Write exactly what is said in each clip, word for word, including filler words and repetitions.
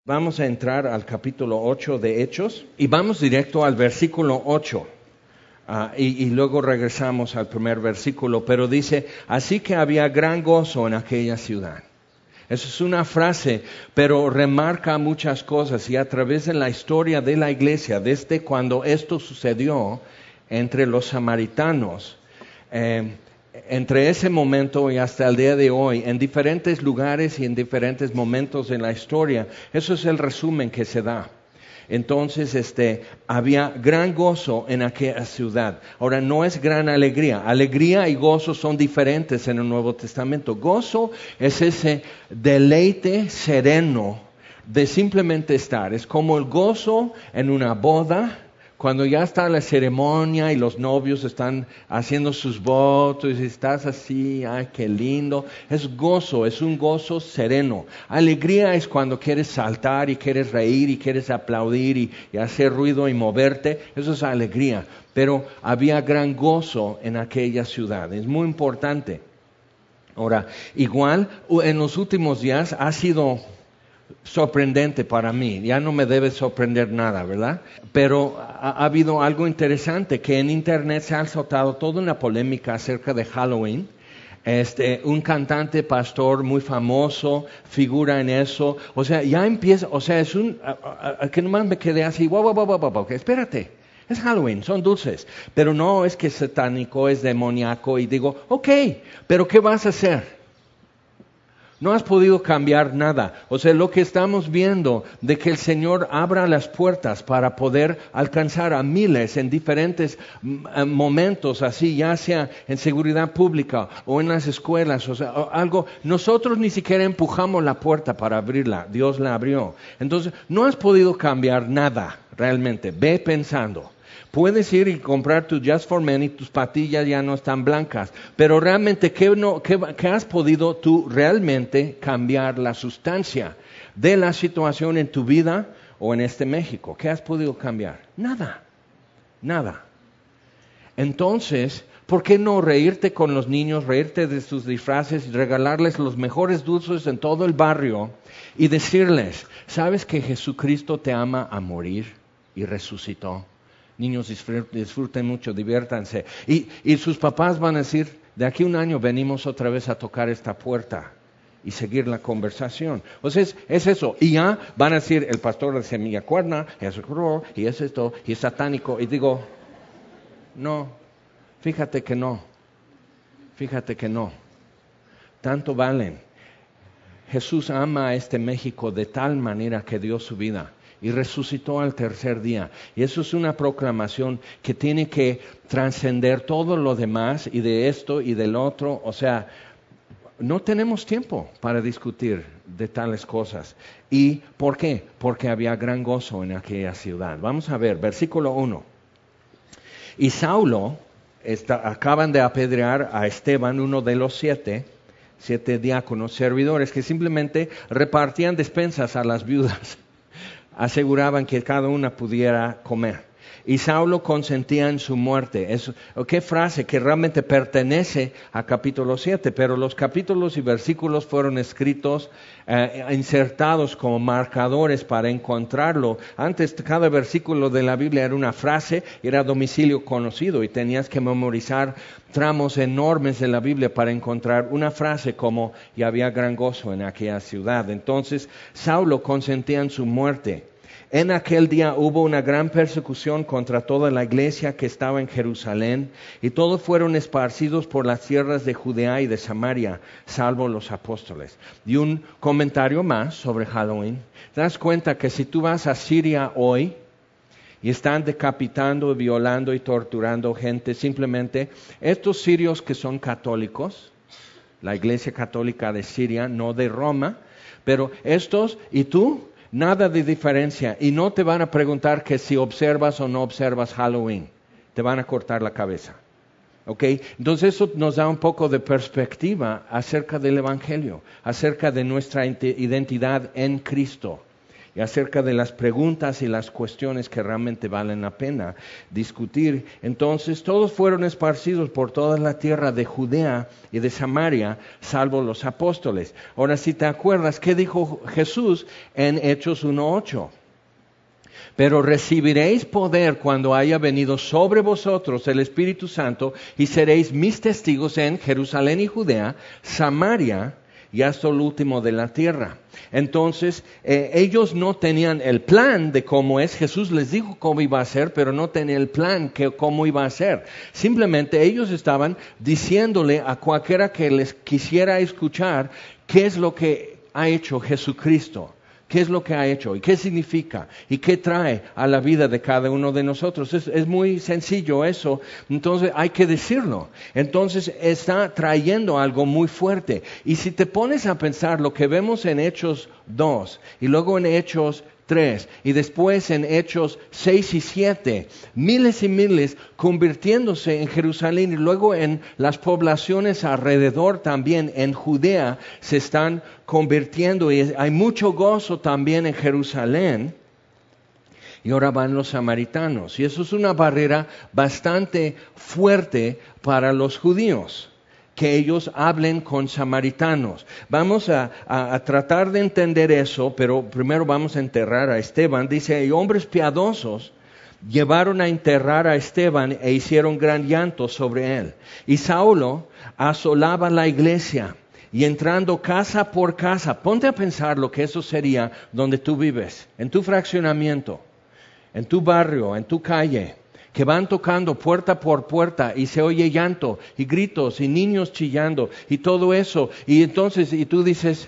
Vamos a entrar al capítulo ocho de Hechos y vamos directo al versículo ocho. Uh, y, y luego regresamos al primer versículo, pero dice, así que había gran gozo en aquella ciudad. Eso es una frase, pero remarca muchas cosas y a través de la historia de la iglesia, desde cuando esto sucedió entre los samaritanos, eh, entre ese momento y hasta el día de hoy, en diferentes lugares y en diferentes momentos de la historia, eso es el resumen que se da. Entonces, este, había gran gozo en aquella ciudad. Ahora, no es gran alegría. Alegría y gozo son diferentes en el Nuevo Testamento. Gozo es ese deleite sereno de simplemente estar. Es como el gozo en una boda, cuando ya está la ceremonia y los novios están haciendo sus votos y estás así, ay, qué lindo. Es gozo, es un gozo sereno. Alegría es cuando quieres saltar y quieres reír y quieres aplaudir y, y hacer ruido y moverte. Eso es alegría. Pero había gran gozo en aquella ciudad. Es muy importante. Ahora, igual en los últimos días ha sido sorprendente para mí, ya no me debe sorprender nada, ¿verdad? Pero ha, ha habido algo interesante, que en internet se ha soltado toda una polémica acerca de Halloween. Este, un cantante pastor muy famoso figura en eso, o sea, ya empieza, o sea, es un, a, a, a, que nomás me quedé así, wow, wow, wow, wow, wow, espérate, es Halloween, son dulces, pero no es que es satánico, es demoníaco, y digo, ok, pero ¿qué vas a hacer? No has podido cambiar nada. O sea, lo que estamos viendo de que el Señor abra las puertas para poder alcanzar a miles en diferentes momentos, así ya sea en seguridad pública o en las escuelas, o sea, algo. Nosotros ni siquiera empujamos la puerta para abrirla, Dios la abrió. Entonces, no has podido cambiar nada realmente. Ve pensando. Puedes ir y comprar tu Just for Men y tus patillas ya no están blancas. Pero realmente, ¿qué, no, qué, qué has podido tú realmente cambiar la sustancia de la situación en tu vida o en este México? ¿Qué has podido cambiar? Nada, nada. Entonces, ¿por qué no reírte con los niños, reírte de sus disfraces y regalarles los mejores dulces en todo el barrio y decirles, ¿sabes que Jesucristo te ama a morir y resucitó? Niños, disfruten mucho, diviértanse. Y, y sus papás van a decir, de aquí a un año venimos otra vez a tocar esta puerta y seguir la conversación. O sea, es, es eso. Y ya van a decir, el pastor de Semilla Cuerna, es horror, y es esto, y es satánico. Y digo, no, fíjate que no. Fíjate que no. Tanto valen. Jesús ama a este México de tal manera que dio su vida y resucitó al tercer día. Y eso es una proclamación que tiene que trascender todo lo demás y de esto y del otro. O sea, no tenemos tiempo para discutir de tales cosas. ¿Y por qué? Porque había gran gozo en aquella ciudad. Vamos a ver, versículo uno. Y Saulo, está, acaban de apedrear a Esteban, uno de los siete, siete diáconos, servidores, que simplemente repartían despensas a las viudas. Aseguraban que cada una pudiera comer. Y Saulo consentía en su muerte. Es, ¿qué frase? Que realmente pertenece a capítulo siete, pero los capítulos y versículos fueron escritos, eh, insertados como marcadores para encontrarlo. Antes cada versículo de la Biblia era una frase, era domicilio conocido y tenías que memorizar tramos enormes de la Biblia para encontrar una frase como y había gran gozo en aquella ciudad. Entonces Saulo consentía en su muerte. En aquel día hubo una gran persecución contra toda la iglesia que estaba en Jerusalén, y todos fueron esparcidos por las tierras de Judea y de Samaria, salvo los apóstoles. Y un comentario más sobre Halloween. ¿Te das cuenta que si tú vas a Siria hoy y están decapitando, violando y torturando gente, simplemente estos sirios que son católicos, la iglesia católica de Siria, no de Roma, pero estos y tú, nada de diferencia, y no te van a preguntar que si observas o no observas Halloween, te van a cortar la cabeza, ¿ok? Entonces eso nos da un poco de perspectiva acerca del Evangelio, acerca de nuestra identidad en Cristo. y acerca de las preguntas y las cuestiones que realmente valen la pena discutir. Entonces todos fueron esparcidos por toda la tierra de Judea y de Samaria, salvo los apóstoles. Ahora, si te acuerdas, ¿qué dijo Jesús en Hechos uno ocho? Pero recibiréis poder cuando haya venido sobre vosotros el Espíritu Santo y seréis mis testigos en Jerusalén y Judea, Samaria y hasta el último de la tierra. Entonces, eh, ellos no tenían el plan de cómo es. Jesús les dijo cómo iba a ser, pero no tenían el plan que cómo iba a ser. Simplemente ellos estaban diciéndole a cualquiera que les quisiera escuchar qué es lo que ha hecho Jesucristo. ¿Qué es lo que ha hecho? ¿Y qué significa? ¿Y qué trae a la vida de cada uno de nosotros? Es, es muy sencillo eso. Entonces hay que decirlo. Entonces está trayendo algo muy fuerte. Y si te pones a pensar lo que vemos en Hechos dos y luego en Hechos tres y después en Hechos seis y siete, miles y miles convirtiéndose en Jerusalén y luego en las poblaciones alrededor también en Judea se están convirtiendo y hay mucho gozo también en Jerusalén. Y ahora van los samaritanos y eso es una barrera bastante fuerte para los judíos, que ellos hablen con samaritanos. Vamos a, a, a tratar de entender eso, pero primero vamos a enterrar a Esteban. Dice, y hombres piadosos llevaron a enterrar a Esteban e hicieron gran llanto sobre él. Y Saulo asolaba la iglesia y entrando casa por casa, ponte a pensar lo que eso sería donde tú vives, en tu fraccionamiento, en tu barrio, en tu calle, que van tocando puerta por puerta y se oye llanto y gritos y niños chillando y todo eso. Y entonces, y tú dices,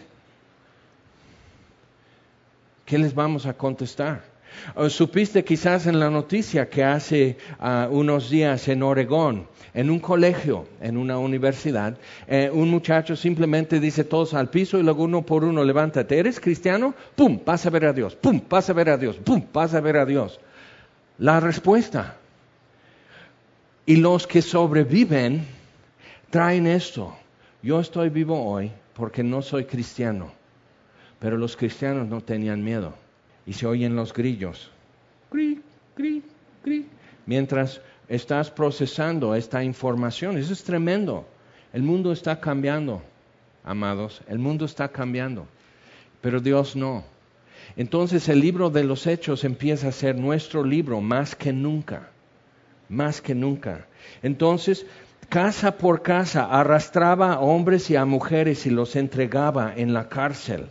¿qué les vamos a contestar? O supiste quizás en la noticia que hace uh, unos días en Oregón, en un colegio, en una universidad, eh, un muchacho simplemente dice todos al piso y luego uno por uno levántate. ¿Eres cristiano? ¡Pum! Vas a ver a Dios. ¡Pum! Vas a ver a Dios. ¡Pum! Vas a ver a Dios. La respuesta. Y los que sobreviven traen esto. Yo estoy vivo hoy porque no soy cristiano. Pero los cristianos no tenían miedo. Y se oyen los grillos. Gri, gri, gri. Mientras estás procesando esta información. Eso es tremendo. El mundo está cambiando, amados. El mundo está cambiando. Pero Dios no. Entonces el libro de los Hechos empieza a ser nuestro libro más que nunca. Más que nunca. Entonces, casa por casa, arrastraba a hombres y a mujeres y los entregaba en la cárcel.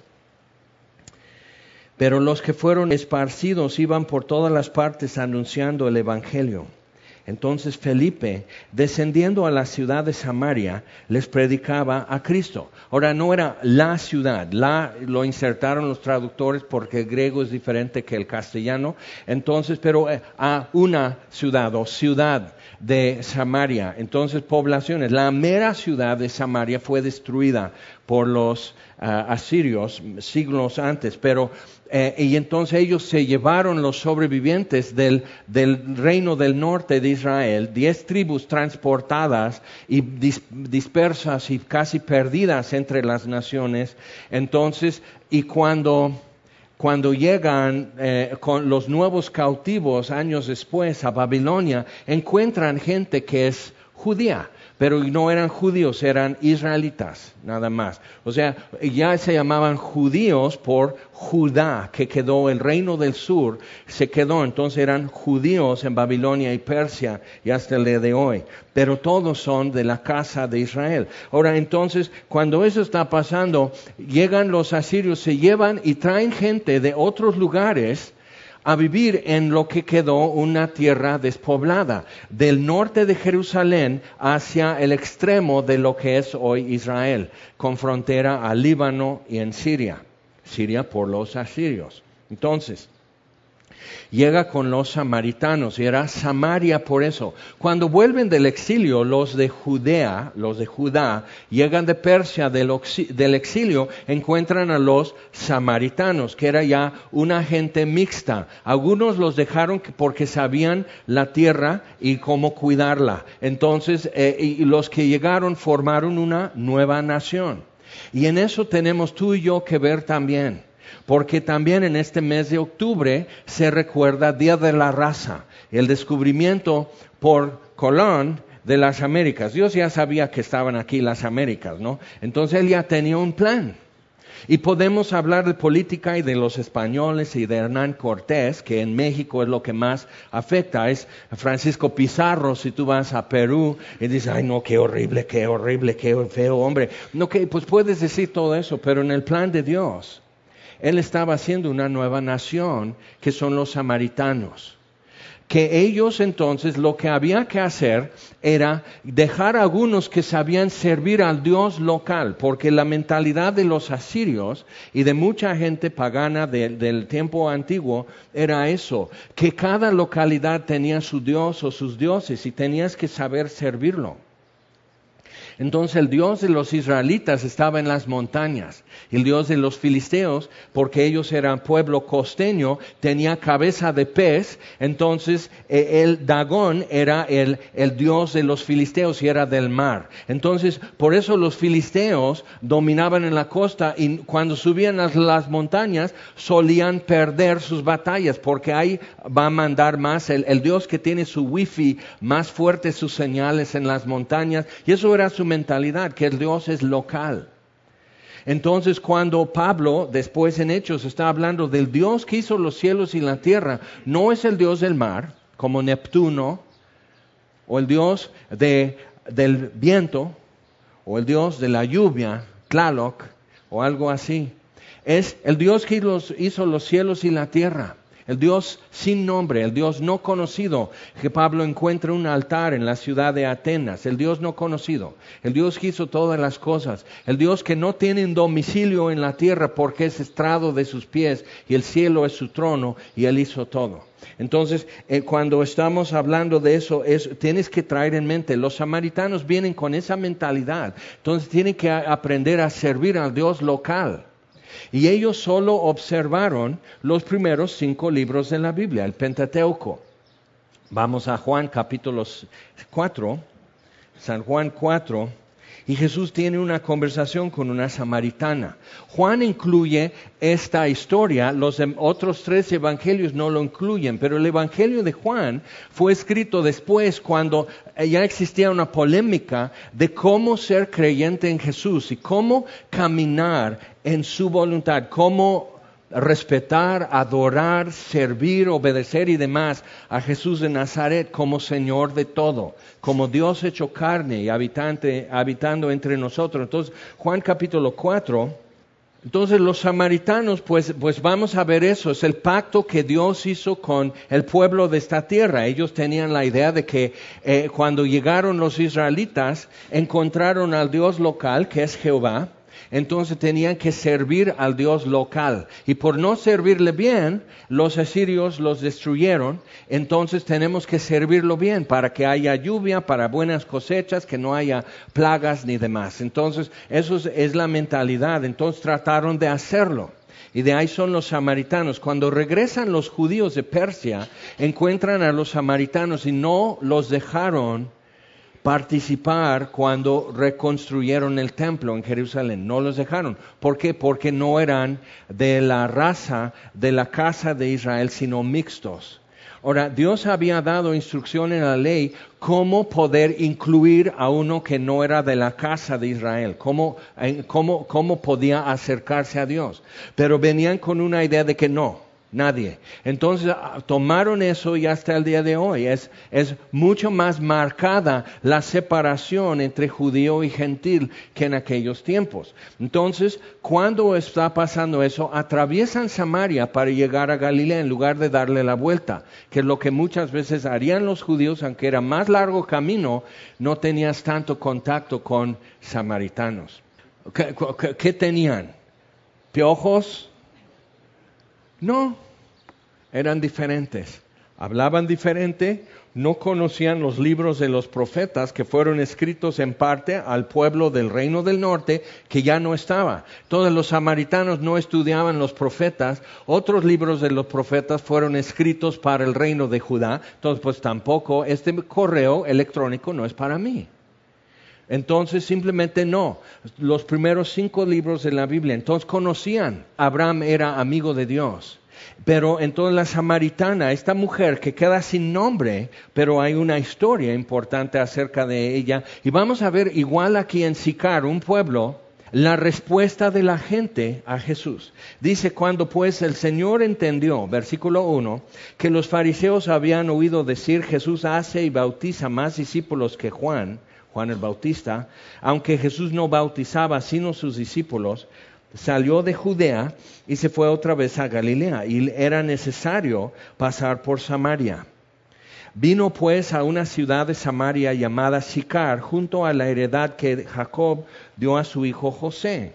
Pero los que fueron esparcidos iban por todas las partes anunciando el Evangelio. Entonces Felipe, descendiendo a la ciudad de Samaria, les predicaba a Cristo. Ahora no era la ciudad, la lo insertaron los traductores porque el griego es diferente que el castellano. Entonces, pero a una ciudad o ciudad de Samaria. Entonces, poblaciones. La mera ciudad de Samaria fue destruida por los uh, asirios siglos antes, pero Eh, y entonces ellos se llevaron los sobrevivientes del, del reino del norte de Israel, diez tribus transportadas y dis, dispersas y casi perdidas entre las naciones. Entonces, y cuando, cuando llegan eh, con los nuevos cautivos años después a Babilonia, encuentran gente que es judía. Pero no eran judíos, eran israelitas, nada más. O sea, ya se llamaban judíos por Judá, que quedó, el reino del sur se quedó. Entonces eran judíos en Babilonia y Persia y hasta el día de hoy. Pero todos son de la casa de Israel. Ahora, entonces, cuando eso está pasando, llegan los asirios, se llevan y traen gente de otros lugares a vivir en lo que quedó una tierra despoblada, del norte de Jerusalén hacia el extremo de lo que es hoy Israel, con frontera al Líbano y en Siria, Siria por los asirios. Entonces, llega con los samaritanos y era Samaria por eso. Cuando vuelven del exilio, los de Judea, los de Judá, llegan de Persia del, del exilio, encuentran a los samaritanos, que era ya una gente mixta. Algunos los dejaron porque sabían la tierra y cómo cuidarla. Entonces, eh, y los que llegaron formaron una nueva nación. Y en eso tenemos tú y yo que ver también. porque también en este mes de octubre se recuerda Día de la Raza, el descubrimiento por Colón de las Américas. Dios ya sabía que estaban aquí las Américas, ¿no? Entonces Él ya tenía un plan. Y podemos hablar de política y de los españoles y de Hernán Cortés, que en México es lo que más afecta. Es Francisco Pizarro, si tú vas a Perú y dices, ay no, qué horrible, qué horrible, qué feo hombre. No, que pues puedes decir todo eso, pero en el plan de Dios, Él estaba haciendo una nueva nación, que son los samaritanos. Que ellos entonces lo que había que hacer era dejar a algunos que sabían servir al Dios local, porque la mentalidad de los asirios y de mucha gente pagana de, del tiempo antiguo era eso, que cada localidad tenía su Dios o sus dioses y tenías que saber servirlo. Entonces el Dios de los israelitas estaba en las montañas. El Dios de los filisteos, porque ellos eran pueblo costeño, tenía cabeza de pez. Entonces eh, el Dagón era el, el Dios de los filisteos y era del mar. Entonces por eso los filisteos dominaban en la costa y cuando subían a las montañas solían perder sus batallas, porque ahí va a mandar más el, el Dios que tiene su wifi más fuerte, sus señales en las montañas. Y eso era su mentalidad, que el Dios es local. Entonces cuando Pablo después en Hechos está hablando del Dios que hizo los cielos y la tierra, no es el Dios del mar como Neptuno, o el Dios de, del viento, o el Dios de la lluvia, Tlaloc, o algo así. Es el Dios que los, hizo los cielos y la tierra. El Dios sin nombre, el Dios no conocido, que Pablo encuentra un altar en la ciudad de Atenas, el Dios no conocido, el Dios que hizo todas las cosas, el Dios que no tiene un domicilio en la tierra porque es estrado de sus pies y el cielo es su trono y Él hizo todo. Entonces, eh, cuando estamos hablando de eso, es, tienes que traer en mente, los samaritanos vienen con esa mentalidad, entonces tienen que a, aprender a servir al Dios local. Y ellos solo observaron los primeros cinco libros de la Biblia, el Pentateuco. Vamos a Juan capítulo cuatro, San Juan cuatro, y Jesús tiene una conversación con una samaritana. Juan incluye esta historia, los otros tres evangelios no lo incluyen, pero el evangelio de Juan fue escrito después cuando ya existía una polémica de cómo ser creyente en Jesús y cómo caminar en su voluntad, cómo respetar, adorar, servir, obedecer y demás a Jesús de Nazaret como Señor de todo, como Dios hecho carne y habitante, habitando entre nosotros. Entonces, Juan capítulo cuatro, entonces los samaritanos, pues, pues vamos a ver eso, es el pacto que Dios hizo con el pueblo de esta tierra. Ellos tenían la idea de que eh, cuando llegaron los israelitas, encontraron al Dios local, que es Jehová. Entonces tenían que servir al Dios local. Y por no servirle bien, los asirios los destruyeron. Entonces tenemos que servirlo bien para que haya lluvia, para buenas cosechas, que no haya plagas ni demás. Entonces, eso es, es la mentalidad. Entonces trataron de hacerlo. Y de ahí son los samaritanos. Cuando regresan los judíos de Persia, encuentran a los samaritanos y no los dejaron participar cuando reconstruyeron el templo en Jerusalén. No los dejaron. ¿Por qué? Porque no eran de la raza de la casa de Israel, sino mixtos. Ahora, Dios había dado instrucción en la ley cómo poder incluir a uno que no era de la casa de Israel, cómo, cómo, cómo podía acercarse a Dios. Pero venían con una idea de que no. Nadie. Entonces tomaron eso y hasta el día de hoy es, es mucho más marcada la separación entre judío y gentil que en aquellos tiempos. Entonces, cuando está pasando eso, atraviesan Samaria para llegar a Galilea en lugar de darle la vuelta, que es lo que muchas veces harían los judíos, aunque era más largo camino, no tenías tanto contacto con samaritanos. ¿Qué, qué, qué tenían? ¿Piojos? No, eran diferentes, hablaban diferente, no conocían los libros de los profetas que fueron escritos en parte al pueblo del reino del norte que ya no estaba. Todos los samaritanos no estudiaban los profetas, otros libros de los profetas fueron escritos para el reino de Judá, entonces pues tampoco este correo electrónico no es para mí. Entonces simplemente no. Los primeros cinco libros de la Biblia, entonces conocían. Abraham era amigo de Dios. Pero entonces la samaritana, esta mujer que queda sin nombre, pero hay una historia importante acerca de ella. Y vamos a ver igual aquí en Sicar, un pueblo, la respuesta de la gente a Jesús. Dice, cuando pues el Señor entendió, versículo uno, que los fariseos habían oído decir, Jesús hace y bautiza más discípulos que Juan, Juan el Bautista, aunque Jesús no bautizaba sino sus discípulos, salió de Judea y se fue otra vez a Galilea, y era necesario pasar por Samaria. Vino pues a una ciudad de Samaria llamada Sicar, junto a la heredad que Jacob dio a su hijo José.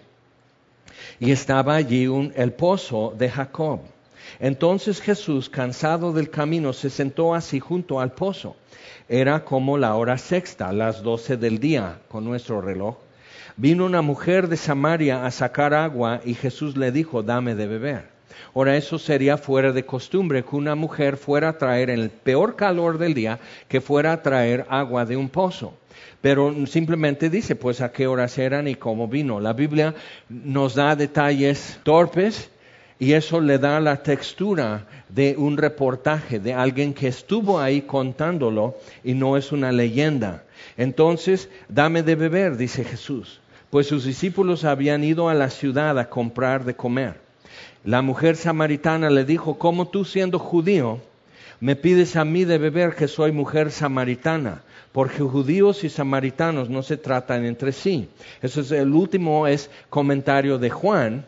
Y estaba allí un, el pozo de Jacob. Entonces Jesús, cansado del camino, se sentó así junto al pozo. Era como la hora sexta, las doce del día, con nuestro reloj. Vino una mujer de Samaria a sacar agua y Jesús le dijo, dame de beber. Ahora eso sería fuera de costumbre, que una mujer fuera a traer en el peor calor del día, que fuera a traer agua de un pozo. Pero simplemente dice, pues a qué horas eran y cómo vino. La Biblia nos da detalles torpes y eso le da la textura de un reportaje, de alguien que estuvo ahí contándolo y no es una leyenda. Entonces, dame de beber, dice Jesús, pues sus discípulos habían ido a la ciudad a comprar de comer. La mujer samaritana le dijo, ¿cómo tú siendo judío me pides a mí de beber que soy mujer samaritana? Porque judíos y samaritanos no se tratan entre sí. Eso es el último es comentario de Juan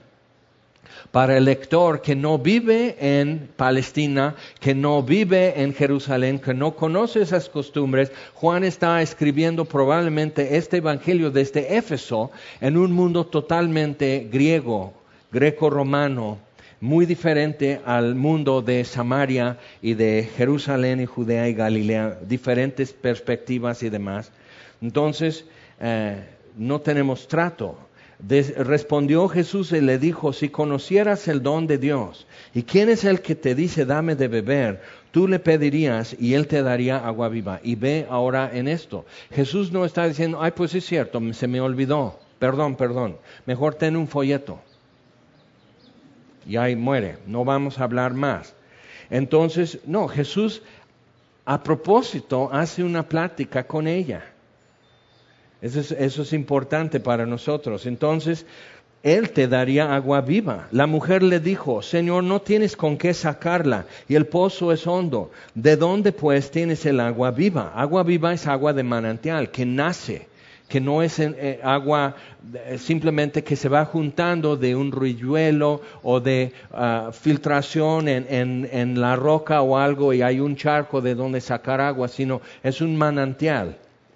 para el lector que no vive en Palestina, que no vive en Jerusalén, que no conoce esas costumbres. Juan está escribiendo probablemente este evangelio desde Éfeso en un mundo totalmente griego, greco-romano, muy diferente al mundo de Samaria y de Jerusalén y Judea y Galilea, diferentes perspectivas y demás. Entonces, eh, no tenemos trato. Des, respondió Jesús y le dijo, si conocieras el don de Dios, ¿y quién es el que te dice, dame de beber? Tú le pedirías y él te daría agua viva. Y ve ahora en esto. Jesús no está diciendo, ay, pues es cierto, se me olvidó. Perdón, perdón. Mejor ten un folleto. Y ahí muere. No vamos a hablar más. Entonces, no, Jesús a propósito hace una plática con ella. Eso es, eso es importante para nosotros. Entonces, Él te daría agua viva. La mujer le dijo, Señor, no tienes con qué sacarla y el pozo es hondo. ¿De dónde pues tienes el agua viva? Agua viva es agua de manantial que nace, que no es eh, agua eh, simplemente que se va juntando de un riuelo o de uh, filtración en, en, en la roca o algo y hay un charco de donde sacar agua, sino es un manantial.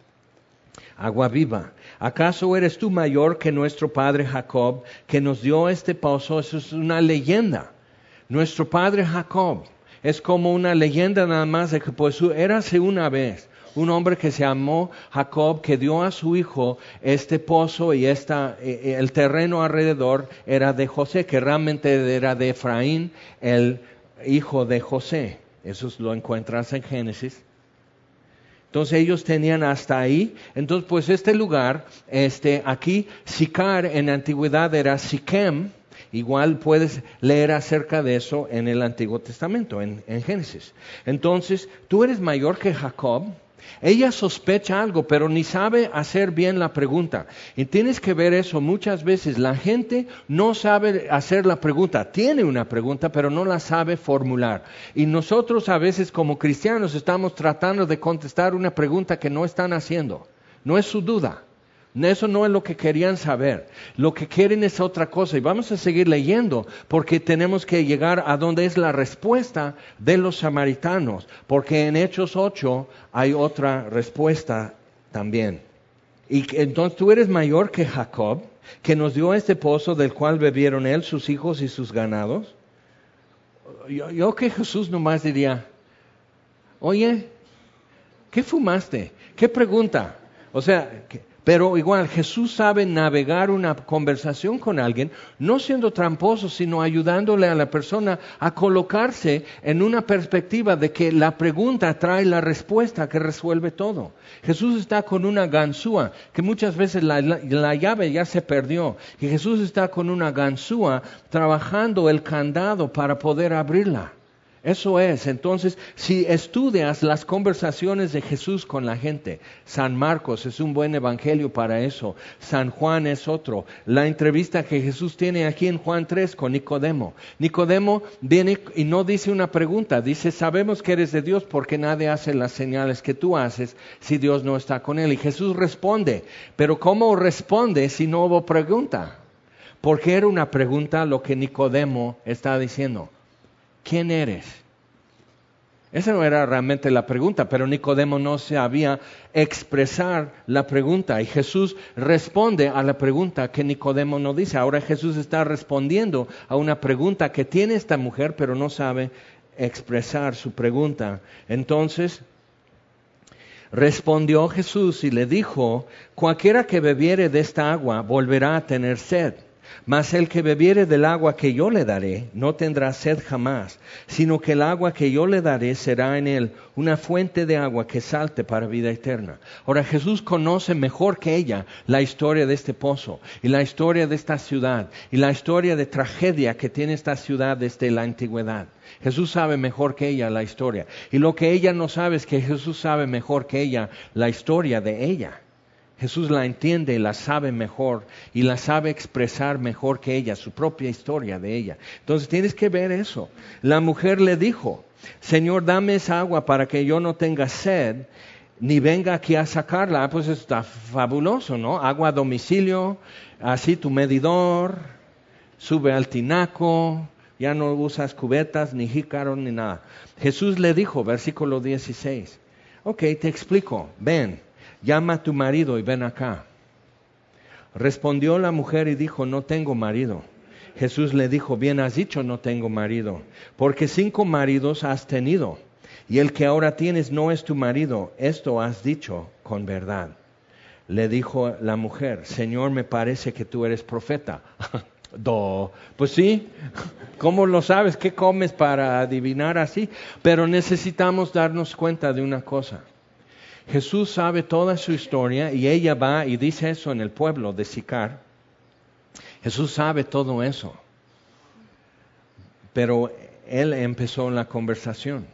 Agua viva. ¿Acaso eres tú mayor que nuestro padre Jacob, que nos dio este pozo? Eso es una leyenda. Nuestro padre Jacob es como una leyenda nada más de que pues érase una vez un hombre que se llamó Jacob, que dio a su hijo este pozo y esta, eh, el terreno alrededor era de José, que realmente era de Efraín, el hijo de José. Eso lo encuentras en Génesis. Entonces ellos tenían hasta ahí. Entonces pues este lugar, este, aquí Sicar en la antigüedad era Siquem. Igual puedes leer acerca de eso en el Antiguo Testamento, en, en Génesis. Entonces tú eres mayor que Jacob. Ella sospecha algo, pero ni sabe hacer bien la pregunta. Y tienes que ver eso muchas veces. La gente no sabe hacer la pregunta. Tiene una pregunta, pero no la sabe formular. Y nosotros a veces como cristianos estamos tratando de contestar una pregunta que no están haciendo. No es su duda. Eso no es lo que querían saber. Lo que quieren es otra cosa. Y vamos a seguir leyendo porque tenemos que llegar a donde es la respuesta de los samaritanos. Porque en Hechos ocho hay otra respuesta también. Y entonces tú eres mayor que Jacob, que nos dio este pozo del cual bebieron él, sus hijos y sus ganados. Yo, yo que Jesús nomás diría, oye, ¿qué fumaste? ¿Qué pregunta? O sea, Pero igual, Jesús sabe navegar una conversación con alguien, no siendo tramposo, sino ayudándole a la persona a colocarse en una perspectiva de que la pregunta trae la respuesta que resuelve todo. Jesús está con una ganzúa, que muchas veces la, la, la llave ya se perdió, y Jesús está con una ganzúa trabajando el candado para poder abrirla. Eso es, entonces, si estudias las conversaciones de Jesús con la gente, San Marcos es un buen evangelio para eso, San Juan es otro, la entrevista que Jesús tiene aquí en Juan tres con Nicodemo. Nicodemo viene y no dice una pregunta, dice, sabemos que eres de Dios porque nadie hace las señales que tú haces si Dios no está con él. Y Jesús responde, pero ¿cómo responde si no hubo pregunta? Porque era una pregunta lo que Nicodemo está diciendo. ¿Quién eres? Esa no era realmente la pregunta, pero Nicodemo no sabía expresar la pregunta y Jesús responde a la pregunta que Nicodemo no dice. Ahora Jesús está respondiendo a una pregunta que tiene esta mujer, pero no sabe expresar su pregunta. Entonces, respondió Jesús y le dijo, cualquiera que bebiere de esta agua volverá a tener sed. Mas el que bebiere del agua que yo le daré, no tendrá sed jamás, sino que el agua que yo le daré será en él una fuente de agua que salte para vida eterna. Ahora Jesús conoce mejor que ella la historia de este pozo, y la historia de esta ciudad, y la historia de tragedia que tiene esta ciudad desde la antigüedad. Jesús sabe mejor que ella la historia, y lo que ella no sabe es que Jesús sabe mejor que ella la historia de ella. Jesús la entiende y la sabe mejor y la sabe expresar mejor que ella, su propia historia de ella. Entonces tienes que ver eso. La mujer le dijo, Señor, dame esa agua para que yo no tenga sed, ni venga aquí a sacarla. Pues está fabuloso, ¿no? Agua a domicilio, así tu medidor, sube al tinaco, ya no usas cubetas, ni jícaros, ni nada. Jesús le dijo, versículo dieciséis, ok, te explico, ven. Llama a tu marido y ven acá. Respondió la mujer y dijo, no tengo marido. Jesús le dijo, bien has dicho, no tengo marido, porque cinco maridos has tenido, y el que ahora tienes no es tu marido. Esto has dicho con verdad. Le dijo la mujer, Señor, me parece que tú eres profeta. Do, pues sí, ¿cómo lo sabes? ¿Qué comes para adivinar así? Pero necesitamos darnos cuenta de una cosa. Jesús sabe toda su historia y ella va y dice eso en el pueblo de Sicar. Jesús sabe todo eso. Pero Él empezó la conversación.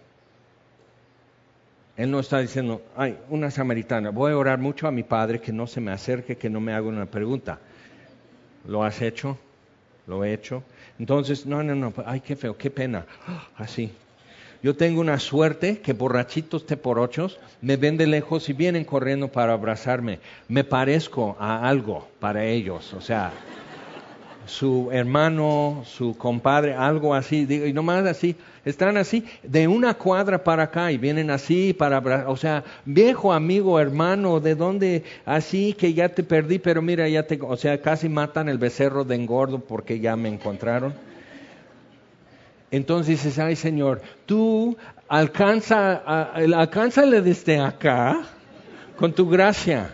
Él no está diciendo, ay, una samaritana, voy a orar mucho a mi padre que no se me acerque, que no me haga una pregunta. ¿Lo has hecho? ¿Lo he hecho? Entonces, no, no, no, ay, qué feo, qué pena. Así. Yo tengo una suerte que borrachitos teporochos me ven de lejos y vienen corriendo para abrazarme. Me parezco a algo para ellos, o sea, su hermano, su compadre, algo así. Digo, y nomás así, están así, de una cuadra para acá y vienen así para abrazar. O sea, viejo amigo, hermano, ¿de dónde? Así que ya te perdí, pero mira, ya te... O sea, casi matan el becerro de engordo porque ya me encontraron. Entonces dices, ay Señor, tú alcanza, alcánzale desde acá con tu gracia.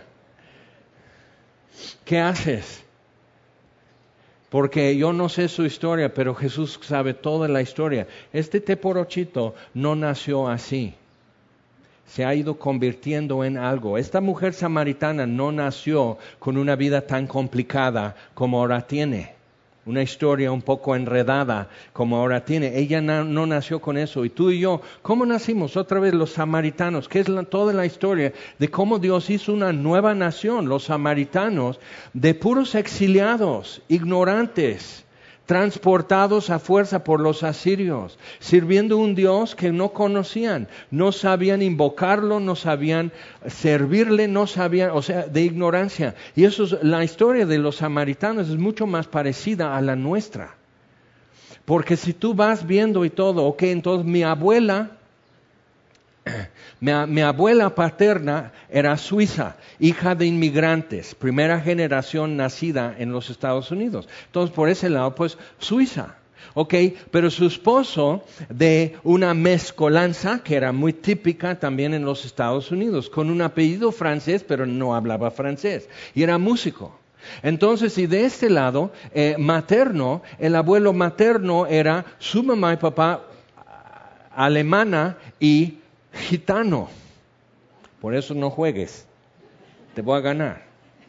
¿Qué haces? Porque yo no sé su historia, pero Jesús sabe toda la historia. Este teporochito no nació así. Se ha ido convirtiendo en algo. Esta mujer samaritana no nació con una vida tan complicada como ahora tiene. Una historia un poco enredada como ahora tiene. Ella na, no nació con eso. Y tú y yo, ¿cómo nacimos? Otra vez los samaritanos, que es la, toda la historia de cómo Dios hizo una nueva nación. Los samaritanos, de puros exiliados, ignorantes, transportados a fuerza por los asirios, sirviendo un Dios que no conocían, no sabían invocarlo, no sabían servirle, no sabían, o sea, de ignorancia. Y eso es la historia de los samaritanos, es mucho más parecida a la nuestra. Porque si tú vas viendo y todo, ok, entonces mi abuela, mi, mi abuela paterna era suiza, hija de inmigrantes, primera generación nacida en los Estados Unidos. Entonces, por ese lado, pues, Suiza. Ok, pero su esposo de una mezcolanza que era muy típica también en los Estados Unidos, con un apellido francés, pero no hablaba francés, y era músico. Entonces, y de este lado, eh, materno, el abuelo materno era su mamá y papá alemana y gitano. Por eso no juegues, te voy a ganar.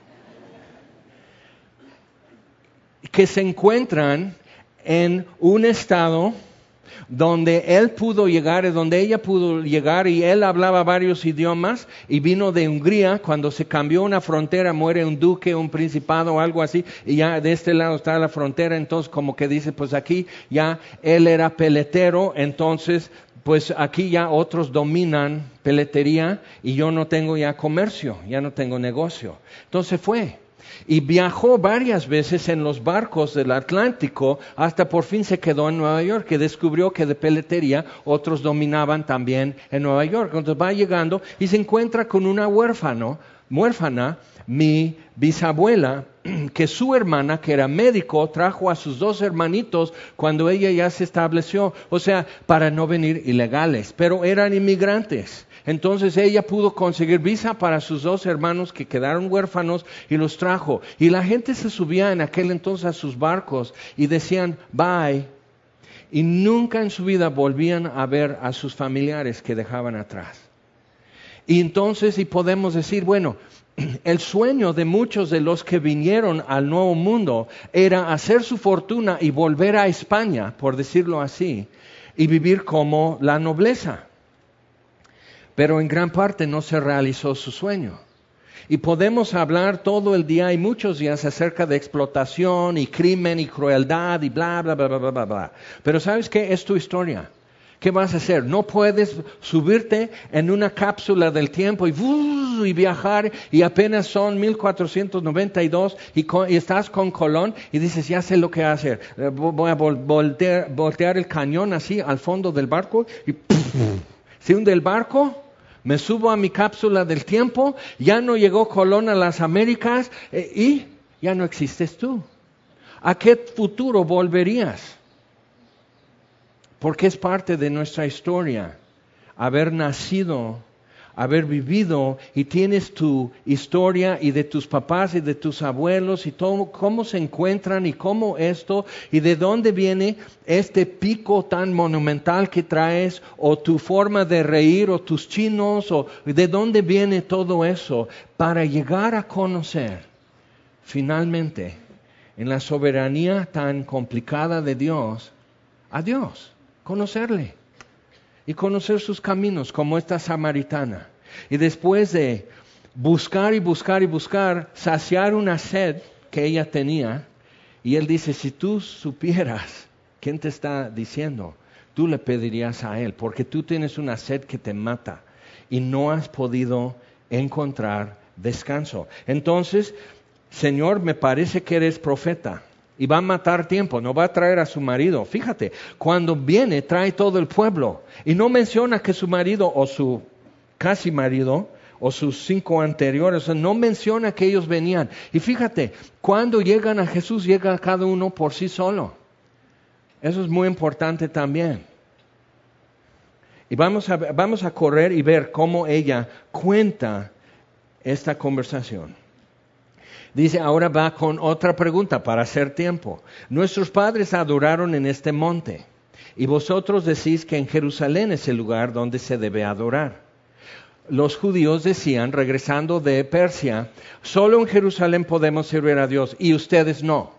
Que se encuentran en un estado donde él pudo llegar, donde ella pudo llegar, y él hablaba varios idiomas, y vino de Hungría. Cuando se cambió una frontera, muere un duque, un principado o algo así, y ya de este lado está la frontera. Entonces como que dice, pues aquí ya él era peletero, entonces pues aquí ya otros dominan peletería y yo no tengo ya comercio, ya no tengo negocio. Entonces fue. Y viajó varias veces en los barcos del Atlántico hasta por fin se quedó en Nueva York, que descubrió que de peletería otros dominaban también en Nueva York. Entonces va llegando y se encuentra con una huérfano, huérfana, mi bisabuela, que su hermana, que era médico, trajo a sus dos hermanitos cuando ella ya se estableció, o sea, para no venir ilegales, pero eran inmigrantes. Entonces ella pudo conseguir visa para sus dos hermanos que quedaron huérfanos y los trajo. Y la gente se subía en aquel entonces a sus barcos y decían bye. Y nunca en su vida volvían a ver a sus familiares que dejaban atrás. Y entonces, y podemos decir, bueno, el sueño de muchos de los que vinieron al Nuevo Mundo era hacer su fortuna y volver a España, por decirlo así, y vivir como la nobleza. Pero en gran parte no se realizó su sueño. Y podemos hablar todo el día y muchos días acerca de explotación y crimen y crueldad y bla, bla, bla, bla, bla, bla. Pero ¿sabes qué? Es tu historia. ¿Qué vas a hacer? No puedes subirte en una cápsula del tiempo y, uh, y viajar y apenas son mil cuatrocientos noventa y dos y, con, y estás con Colón y dices, ya sé lo que hacer. Voy a vol- voltear, voltear el cañón así al fondo del barco y se hunde el barco. Me subo a mi cápsula del tiempo, ya no llegó Colón a las Américas eh, y ya no existes tú. ¿A qué futuro volverías? Porque es parte de nuestra historia haber nacido, haber vivido, y tienes tu historia y de tus papás y de tus abuelos y todo, cómo se encuentran y cómo esto y de dónde viene este pico tan monumental que traes, o tu forma de reír, o tus chinos, o de dónde viene todo eso, para llegar a conocer finalmente en la soberanía tan complicada de Dios, a Dios, conocerle. Y conocer sus caminos, como esta samaritana. Y después de buscar y buscar y buscar, saciar una sed que ella tenía. Y él dice, si tú supieras quién te está diciendo, tú le pedirías a él, porque tú tienes una sed que te mata y no has podido encontrar descanso. Entonces, Señor, me parece que eres profeta. Y va a matar tiempo, no va a traer a su marido. Fíjate, cuando viene trae todo el pueblo. Y no menciona que su marido o su casi marido o sus cinco anteriores, o sea, no menciona que ellos venían. Y fíjate, cuando llegan a Jesús, llega cada uno por sí solo. Eso es muy importante también. Y vamos a, vamos a correr y ver cómo ella cuenta esta conversación. Dice, ahora va con otra pregunta para hacer tiempo. Nuestros padres adoraron en este monte, y vosotros decís que en Jerusalén es el lugar donde se debe adorar. Los judíos decían, regresando de Persia, solo en Jerusalén podemos servir a Dios, y ustedes no.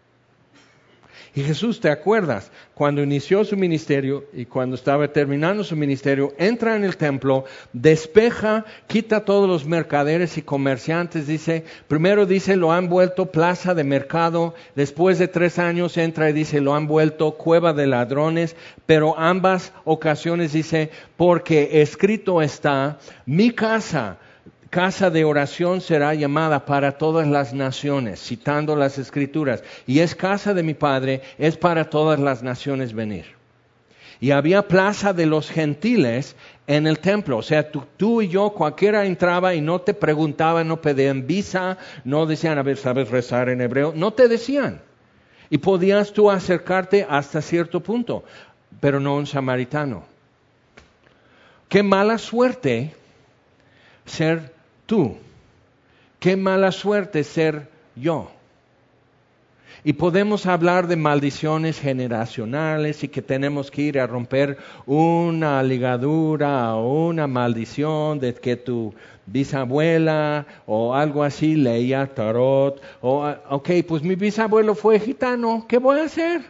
Y Jesús, ¿te acuerdas? Cuando inició su ministerio y cuando estaba terminando su ministerio, entra en el templo, despeja, quita todos los mercaderes y comerciantes, dice, primero dice, lo han vuelto plaza de mercado, después de tres años entra y dice, lo han vuelto cueva de ladrones, pero ambas ocasiones dice, porque escrito está, mi casa, casa de oración será llamada para todas las naciones, citando las Escrituras. Y es casa de mi Padre, es para todas las naciones venir. Y había plaza de los gentiles en el templo. O sea, tú, tú y yo, cualquiera entraba y no te preguntaban, no pedían visa, no decían, a ver, ¿sabes rezar en hebreo? No te decían. Y podías tú acercarte hasta cierto punto, pero no un samaritano. Qué mala suerte ser tú. Qué mala suerte ser yo. Y podemos hablar de maldiciones generacionales y que tenemos que ir a romper una ligadura o una maldición de que tu bisabuela o algo así leía tarot. O, ok, pues mi bisabuelo fue gitano, ¿qué voy a hacer?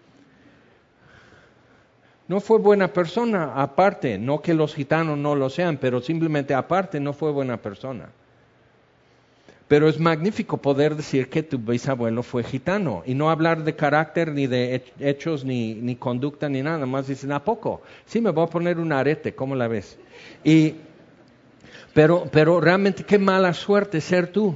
No fue buena persona, aparte, no que los gitanos no lo sean, pero simplemente aparte no fue buena persona. Pero es magnífico poder decir que tu bisabuelo fue gitano y no hablar de carácter, ni de hechos, ni, ni conducta, ni nada. Más dicen, ¿a poco? Sí, me voy a poner un arete, ¿cómo la ves? Y, pero, pero realmente qué mala suerte ser tú.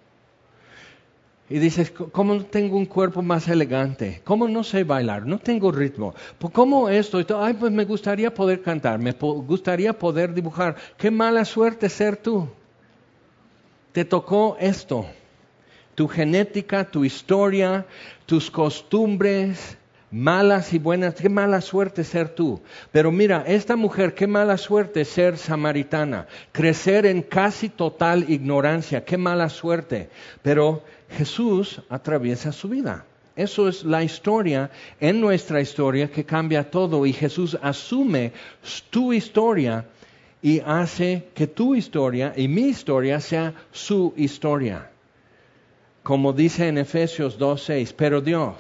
Y dices, ¿cómo no tengo un cuerpo más elegante? ¿Cómo no sé bailar? No tengo ritmo. ¿Cómo esto? Ay, pues me gustaría poder cantar, me gustaría poder dibujar. Qué mala suerte ser tú. Te tocó esto, tu genética, tu historia, tus costumbres, malas y buenas, qué mala suerte ser tú. Pero mira, esta mujer, qué mala suerte ser samaritana, crecer en casi total ignorancia, qué mala suerte. Pero Jesús atraviesa su vida. Eso es la historia, en nuestra historia, que cambia todo y Jesús asume tu historia y hace que tu historia y mi historia sea su historia. Como dice en Efesios dos seis, pero Dios,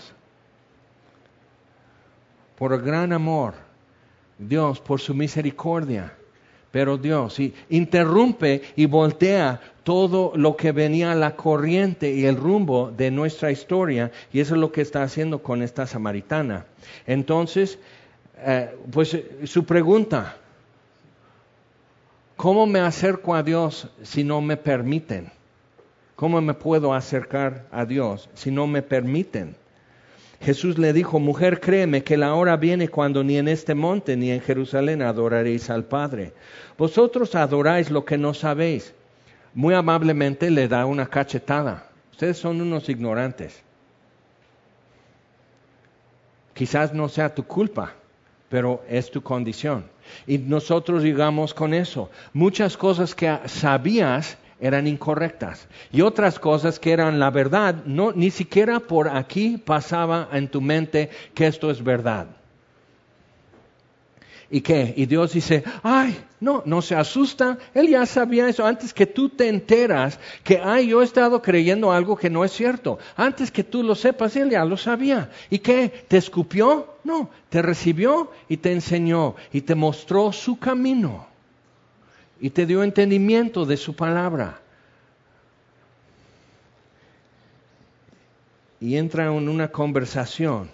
por el gran amor, Dios, por su misericordia, pero Dios, y interrumpe y voltea todo lo que venía a la corriente y el rumbo de nuestra historia, y eso es lo que está haciendo con esta samaritana. Entonces, eh, pues su pregunta, ¿cómo me acerco a Dios si no me permiten? ¿Cómo me puedo acercar a Dios si no me permiten? Jesús le dijo, mujer, créeme que la hora viene cuando ni en este monte ni en Jerusalén adoraréis al Padre. Vosotros adoráis lo que no sabéis. Muy amablemente le da una cachetada. Ustedes son unos ignorantes. Quizás no sea tu culpa, pero es tu condición. Y nosotros llegamos con eso. Muchas cosas que sabías eran incorrectas. Y otras cosas que eran la verdad, no, ni siquiera por aquí pasaba en tu mente que esto es verdad. ¿Y qué? Y Dios dice, ay, no, no se asusta. Él ya sabía eso antes que tú te enteras que, ay, yo he estado creyendo algo que no es cierto. Antes que tú lo sepas, Él ya lo sabía. ¿Y qué? ¿Te escupió? No, te recibió y te enseñó y te mostró su camino. Y te dio entendimiento de su palabra. Y entra en una conversación.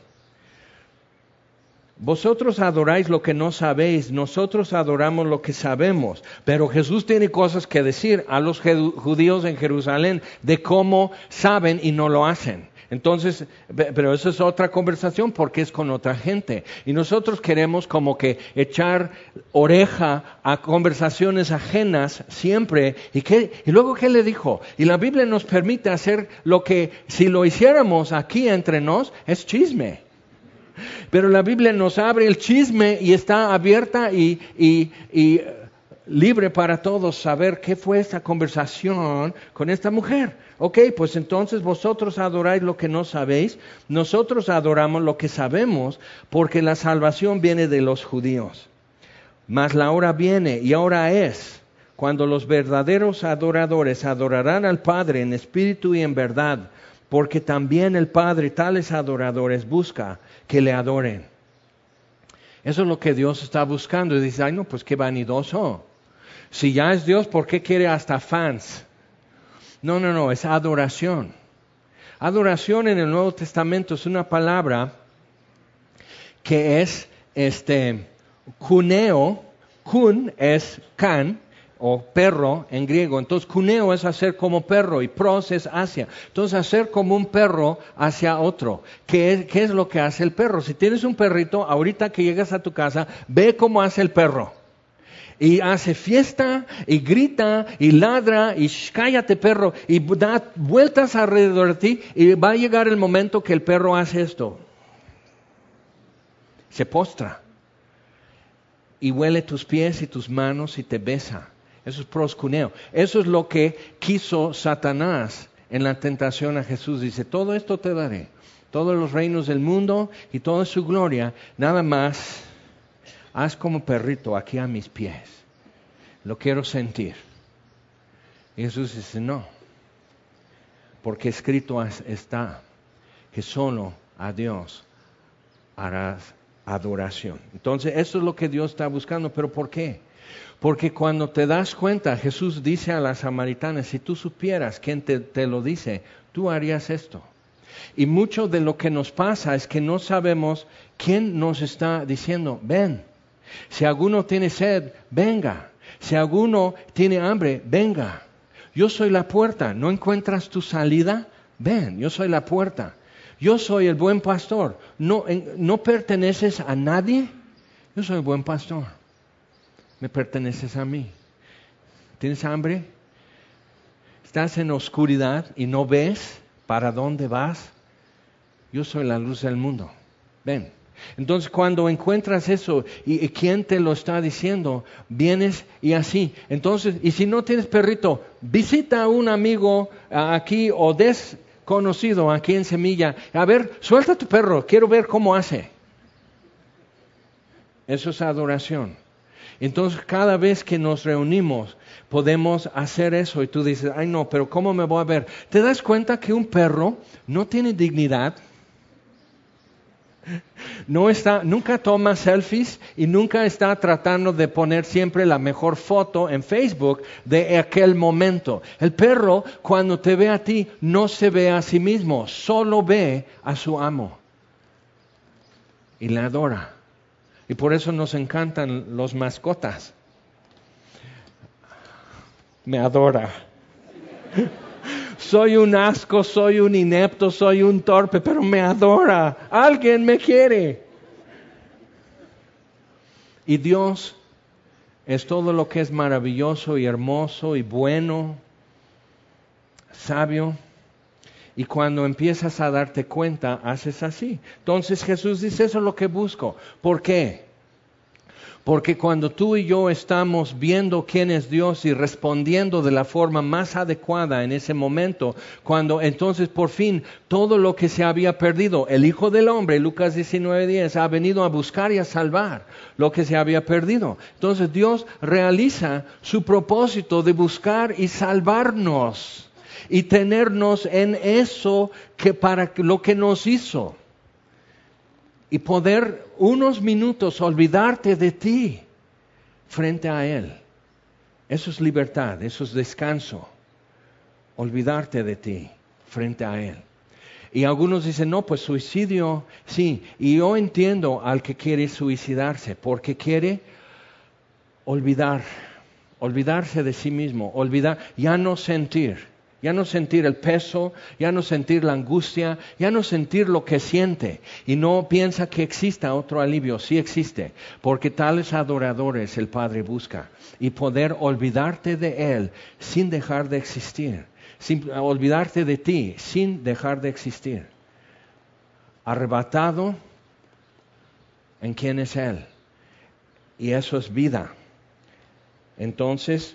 Vosotros adoráis lo que no sabéis, nosotros adoramos lo que sabemos. Pero Jesús tiene cosas que decir a los judíos en Jerusalén de cómo saben y no lo hacen. Entonces, pero eso es otra conversación porque es con otra gente. Y nosotros queremos como que echar oreja a conversaciones ajenas siempre. ¿Y, qué? ¿Y luego qué le dijo? Y la Biblia nos permite hacer lo que si lo hiciéramos aquí entre nos es chisme. Pero la Biblia nos abre el chisme y está abierta y, y, y libre para todos saber qué fue esta conversación con esta mujer. Ok, pues entonces vosotros adoráis lo que no sabéis, nosotros adoramos lo que sabemos, porque la salvación viene de los judíos. Mas la hora viene y ahora es, cuando los verdaderos adoradores adorarán al Padre en espíritu y en verdad, porque también el Padre tales adoradores busca que le adoren. Eso es lo que Dios está buscando. Y dice, ay no, pues qué vanidoso. Si ya es Dios, ¿por qué quiere hasta fans? No, no, no, es adoración. Adoración en el Nuevo Testamento es una palabra que es este kuneo. Kun es can o perro en griego. Entonces kuneo es hacer como perro y pros es hacia. Entonces hacer como un perro hacia otro. ¿Qué es, qué es lo que hace el perro? Si tienes un perrito, ahorita que llegas a tu casa, ve cómo hace el perro. Y hace fiesta, y grita, y ladra, y "Shh, cállate perro", y da vueltas alrededor de ti, y va a llegar el momento que el perro hace esto. Se postra. Y huele tus pies y tus manos y te besa. Eso es proscuneo. Eso es lo que quiso Satanás en la tentación a Jesús. Dice, todo esto te daré. Todos los reinos del mundo y toda su gloria. Nada más, haz como perrito aquí a mis pies. Lo quiero sentir. Y Jesús dice, no. Porque escrito está que solo a Dios harás adoración. Entonces, eso es lo que Dios está buscando. ¿Pero por qué? Porque cuando te das cuenta, Jesús dice a las samaritanas, si tú supieras quién te, te lo dice, tú harías esto. Y mucho de lo que nos pasa es que no sabemos quién nos está diciendo, ven. Si alguno tiene sed, venga. Si alguno tiene hambre, venga. Yo soy la puerta. ¿No encuentras tu salida? Ven, yo soy la puerta. Yo soy el buen pastor. ¿No, en, ¿No perteneces a nadie? Yo soy el buen pastor. Me perteneces a mí. ¿Tienes hambre? ¿Estás en oscuridad y no ves para dónde vas? Yo soy la luz del mundo. Ven. Entonces cuando encuentras eso y, y quién te lo está diciendo, vienes y así. Entonces, y si no tienes perrito, visita a un amigo uh, aquí o des conocido aquí en Semilla. A ver, suelta tu perro, quiero ver cómo hace. Eso es adoración. Entonces, cada vez que nos reunimos, podemos hacer eso. Y tú dices, ay no, pero ¿cómo me voy a ver? ¿Te das cuenta que un perro no tiene dignidad? No está, nunca toma selfies y nunca está tratando de poner siempre la mejor foto en Facebook de aquel momento. El perro, cuando te ve a ti, no se ve a sí mismo, solo ve a su amo. Y le adora. Y por eso nos encantan los mascotas. Me adora. Soy un asco, soy un inepto, soy un torpe, pero me adora. Alguien me quiere. Y Dios es todo lo que es maravilloso y hermoso y bueno, sabio. Y cuando empiezas a darte cuenta, haces así. Entonces Jesús dice, eso es lo que busco. ¿Por qué? Porque cuando tú y yo estamos viendo quién es Dios y respondiendo de la forma más adecuada en ese momento, cuando entonces por fin todo lo que se había perdido, el Hijo del Hombre, Lucas diecinueve diez, ha venido a buscar y a salvar lo que se había perdido. Entonces Dios realiza su propósito de buscar y salvarnos y tenernos en eso que para lo que nos hizo. Y poder unos minutos olvidarte de ti frente a Él. Eso es libertad, eso es descanso. Olvidarte de ti frente a Él. Y algunos dicen, no, pues suicidio, sí. Y yo entiendo al que quiere suicidarse, porque quiere olvidar, olvidarse de sí mismo, olvidar, ya no sentir. Ya no sentir el peso, ya no sentir la angustia, ya no sentir lo que siente. Y no piensa que exista otro alivio. Sí existe, porque tales adoradores el Padre busca. Y poder olvidarte de Él sin dejar de existir. Sin, olvidarte de ti sin dejar de existir. Arrebatado en quién es Él. Y eso es vida. Entonces,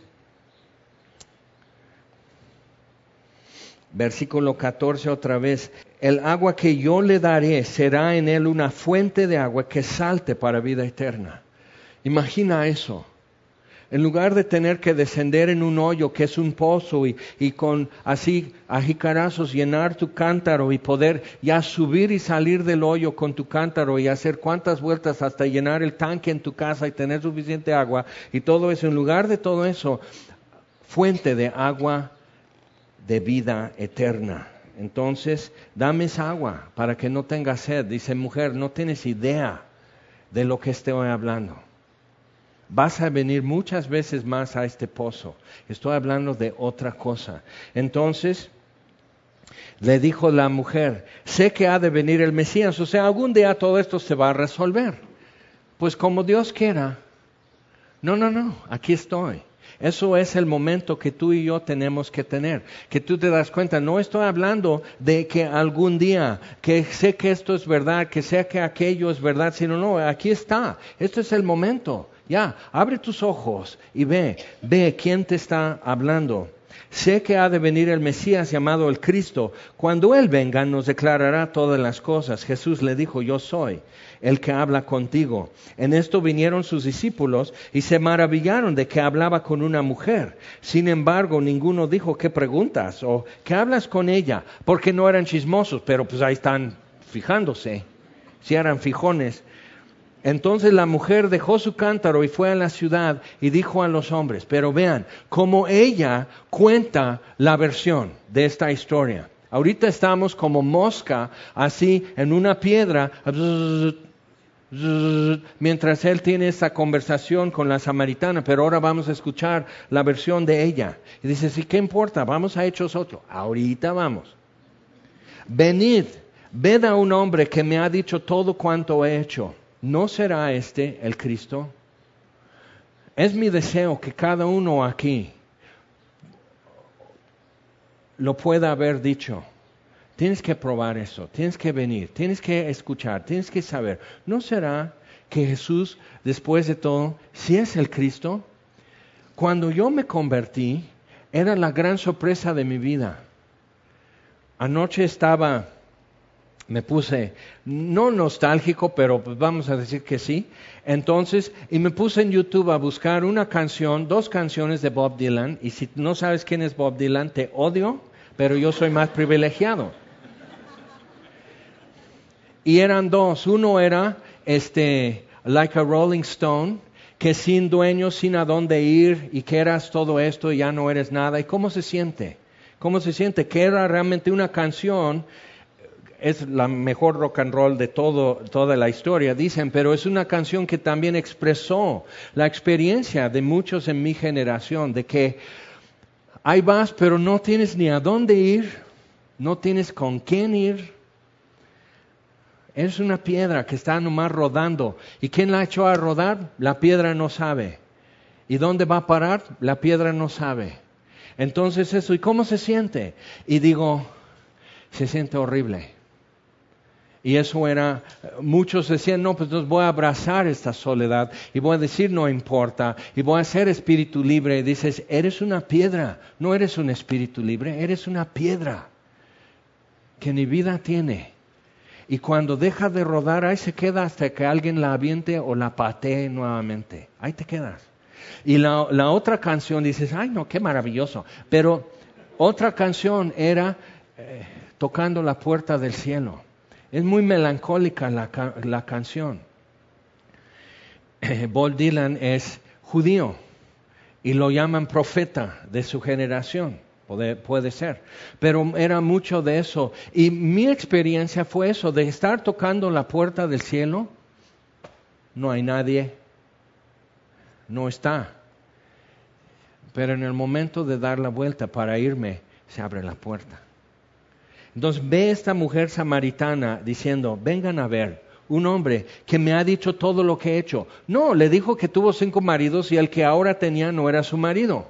versículo catorce otra vez. El agua que yo le daré será en él una fuente de agua que salte para vida eterna. Imagina eso. En lugar de tener que descender en un hoyo que es un pozo y, y con así a jicarazos llenar tu cántaro y poder ya subir y salir del hoyo con tu cántaro y hacer cuantas vueltas hasta llenar el tanque en tu casa y tener suficiente agua y todo eso. En lugar de todo eso, fuente de agua de vida eterna. Entonces, dame esa agua para que no tenga sed. Dice, mujer, no tienes idea de lo que estoy hablando. Vas a venir muchas veces más a este pozo. Estoy hablando de otra cosa. Entonces, le dijo la mujer, sé que ha de venir el Mesías. O sea, algún día todo esto se va a resolver. Pues como Dios quiera. No, no, no, aquí estoy. Eso es el momento que tú y yo tenemos que tener, que tú te das cuenta, no estoy hablando de que algún día, que sé que esto es verdad, que sé que aquello es verdad, sino no, aquí está, este es el momento, ya, abre tus ojos y ve, ve quién te está hablando. Sé que ha de venir el Mesías llamado el Cristo. Cuando Él venga nos declarará todas las cosas. Jesús le dijo, yo soy el que habla contigo. En esto vinieron sus discípulos y se maravillaron de que hablaba con una mujer. Sin embargo, ninguno dijo, ¿qué preguntas? O ¿qué hablas con ella? Porque no eran chismosos, pero pues ahí están fijándose. Si eran fijones. Entonces la mujer dejó su cántaro y fue a la ciudad y dijo a los hombres, pero vean, como ella cuenta la versión de esta historia. Ahorita estamos como mosca, así en una piedra, mientras él tiene esta conversación con la samaritana, pero ahora vamos a escuchar la versión de ella. Y dice, sí, ¿qué importa? Vamos a Hechos ocho. Ahorita vamos. Venid, ved a un hombre que me ha dicho todo cuanto he hecho. ¿No será este el Cristo? Es mi deseo que cada uno aquí lo pueda haber dicho. Tienes que probar eso, tienes que venir, tienes que escuchar, tienes que saber. ¿No será que Jesús, después de todo, sí es el Cristo? Cuando yo me convertí, era la gran sorpresa de mi vida. Anoche estaba... Me puse, no nostálgico, pero pues vamos a decir que sí. Entonces, y me puse en YouTube a buscar una canción, dos canciones de Bob Dylan. Y si no sabes quién es Bob Dylan, te odio, pero yo soy más privilegiado. Y eran dos. Uno era, este, Like a Rolling Stone, que sin dueño, sin a dónde ir, y que eras todo esto y ya no eres nada. ¿Y cómo se siente? ¿Cómo se siente? Que era realmente una canción... Es la mejor rock and roll de todo, toda la historia, dicen, pero es una canción que también expresó la experiencia de muchos en mi generación, de que ahí vas, pero no tienes ni a dónde ir, no tienes con quién ir. Es una piedra que está nomás rodando. ¿Y quién la echó a rodar? La piedra no sabe. ¿Y dónde va a parar? La piedra no sabe. Entonces eso, ¿y cómo se siente? Y digo, se siente horrible. Y eso era, muchos decían, no, pues entonces voy a abrazar esta soledad y voy a decir no importa y voy a ser espíritu libre. Y dices, eres una piedra, no eres un espíritu libre, eres una piedra que ni vida tiene. Y cuando deja de rodar, ahí se queda hasta que alguien la aviente o la patee nuevamente. Ahí te quedas. Y la, la otra canción dices, ay no, qué maravilloso. Pero otra canción era eh, Tocando la Puerta del Cielo. Es muy melancólica la, la canción. Bob Dylan es judío y lo llaman profeta de su generación. Puede, puede ser. Pero era mucho de eso. Y mi experiencia fue eso, de estar tocando la puerta del cielo. No hay nadie. No está. Pero en el momento de dar la vuelta para irme, se abre la puerta. Entonces ve esta mujer samaritana diciendo, vengan a ver, un hombre que me ha dicho todo lo que he hecho. No, le dijo que tuvo cinco maridos y el que ahora tenía no era su marido.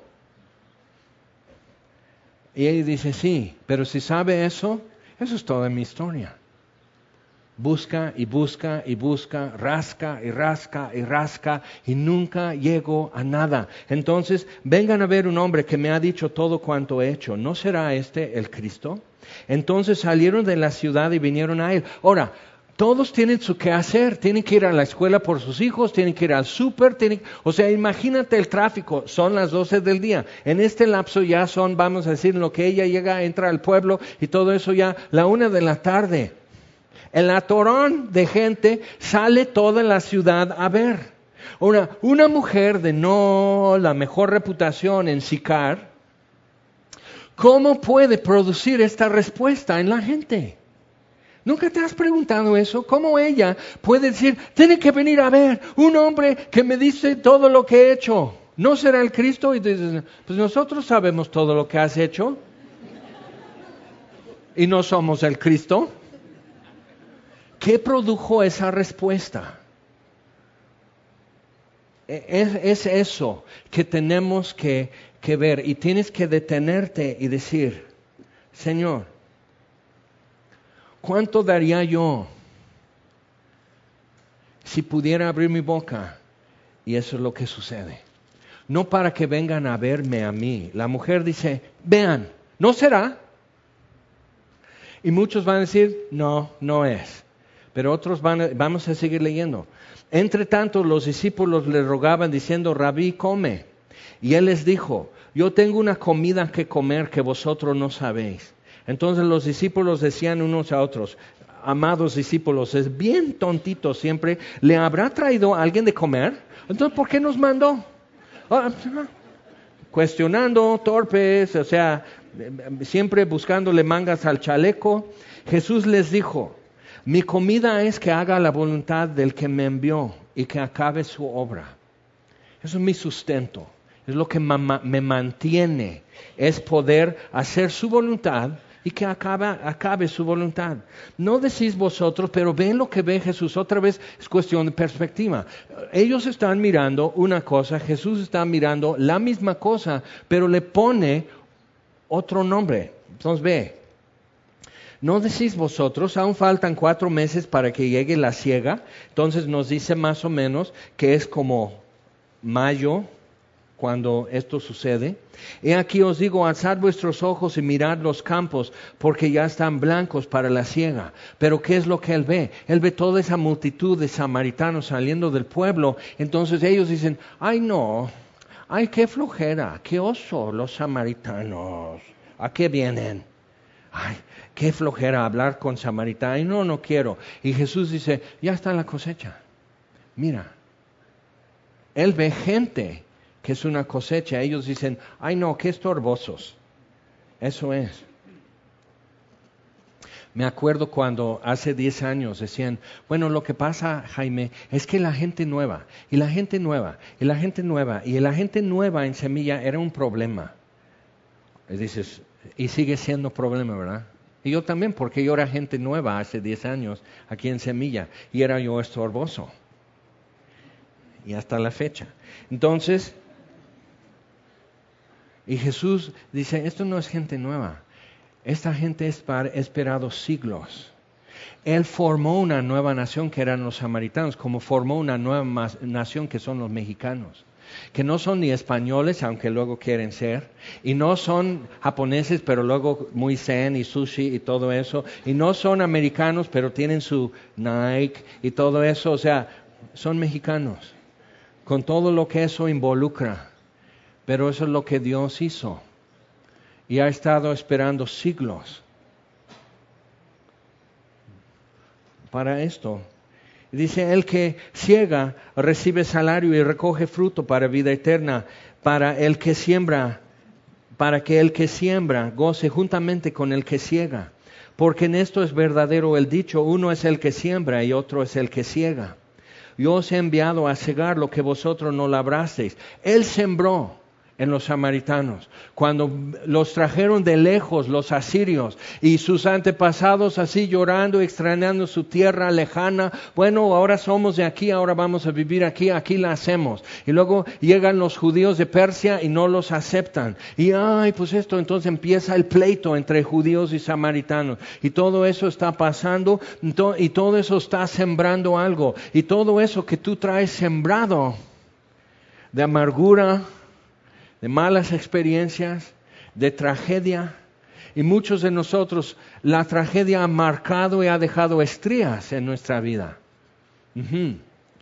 Y ella dice, sí, pero si sabe eso, eso es toda mi historia. Busca y busca y busca, rasca y rasca y rasca y nunca llego a nada. Entonces, vengan a ver un hombre que me ha dicho todo cuanto he hecho. ¿No será este el Cristo? Entonces salieron de la ciudad y vinieron a él. Ahora, todos tienen su qué hacer, tienen que ir a la escuela por sus hijos, tienen que ir al súper, tienen... o sea, imagínate el tráfico, son las doce del día. En este lapso ya son, vamos a decir, en lo que ella llega, entra al pueblo y todo eso ya, la una de la tarde. El atorón de gente sale toda la ciudad a ver. Una, una mujer de no la mejor reputación en Sicar, ¿cómo puede producir esta respuesta en la gente? ¿Nunca te has preguntado eso? ¿Cómo ella puede decir, tiene que venir a ver un hombre que me dice todo lo que he hecho? ¿No será el Cristo? Y dices, pues nosotros sabemos todo lo que has hecho. ¿Y no somos el Cristo? ¿Qué produjo esa respuesta? Es, es eso que tenemos que, que ver, y tienes que detenerte y decir, Señor, ¿cuánto daría yo si pudiera abrir mi boca? Y eso es lo que sucede. No para que vengan a verme a mí. La mujer dice, vean, ¿no será? Y muchos van a decir, no, no es. Pero otros van a, vamos a seguir leyendo. Entre tanto, los discípulos le rogaban diciendo, Rabí, come. Y él les dijo, yo tengo una comida que comer que vosotros no sabéis. Entonces los discípulos decían unos a otros, amados discípulos, es bien tontito siempre, ¿le habrá traído alguien de comer? Entonces, ¿por qué nos mandó? Ah, cuestionando, torpes, o sea, siempre buscándole mangas al chaleco. Jesús les dijo, mi comida es que haga la voluntad del que me envió y que acabe su obra. Eso es mi sustento, es lo que me mantiene, es poder hacer su voluntad y que acabe, acabe su voluntad. No decís vosotros, pero ven lo que ve Jesús. Otra vez es cuestión de perspectiva. Ellos están mirando una cosa, Jesús está mirando la misma cosa, pero le pone otro nombre. Entonces ve, no decís vosotros, aún faltan cuatro meses para que llegue la siega. Entonces nos dice más o menos que es como mayo, cuando esto sucede. He aquí os digo, alzad vuestros ojos y mirad los campos, porque ya están blancos para la siega. Pero ¿qué es lo que él ve? Él ve toda esa multitud de samaritanos saliendo del pueblo. Entonces ellos dicen, ay no, ay qué flojera, qué oso los samaritanos. ¿A qué vienen? Ay, qué flojera hablar con samaritanos. Ay no, no quiero. Y Jesús dice, ya está la cosecha. Mira, él ve gente que es una cosecha. Ellos dicen, ay no, qué estorbosos. Eso es. Me acuerdo cuando hace diez años decían, bueno, lo que pasa, Jaime, es que la gente nueva, y la gente nueva, y la gente nueva, y la gente nueva en Semilla era un problema. Y dices, y sigue siendo problema, ¿verdad? Y yo también, porque yo era gente nueva hace diez años aquí en Semilla, y era yo estorboso. Y hasta la fecha. Entonces, y Jesús dice, esto no es gente nueva. Esta gente ha esperado siglos. Él formó una nueva nación que eran los samaritanos, como formó una nueva nación que son los mexicanos. Que no son ni españoles, aunque luego quieren ser. Y no son japoneses, pero luego muy zen y sushi y todo eso. Y no son americanos, pero tienen su Nike y todo eso. O sea, son mexicanos. Con todo lo que eso involucra. Pero eso es lo que Dios hizo. Y ha estado esperando siglos para esto. Dice, el que ciega recibe salario y recoge fruto para vida eterna, para el que siembra, para que el que siembra goce juntamente con el que ciega. Porque en esto es verdadero el dicho, uno es el que siembra y otro es el que ciega. Yo os he enviado a cegar lo que vosotros no labrasteis. Él sembró en los samaritanos, cuando los trajeron de lejos los asirios y sus antepasados así llorando, extrañando su tierra lejana. Bueno, ahora somos de aquí, ahora vamos a vivir aquí, aquí la hacemos. Y luego llegan los judíos de Persia y no los aceptan. Y ay, pues esto, entonces empieza el pleito entre judíos y samaritanos. Y todo eso está pasando y todo eso está sembrando algo. Y todo eso que tú traes sembrado de amargura, de malas experiencias, de tragedia. Y muchos de nosotros, la tragedia ha marcado y ha dejado estrías en nuestra vida. Uh-huh.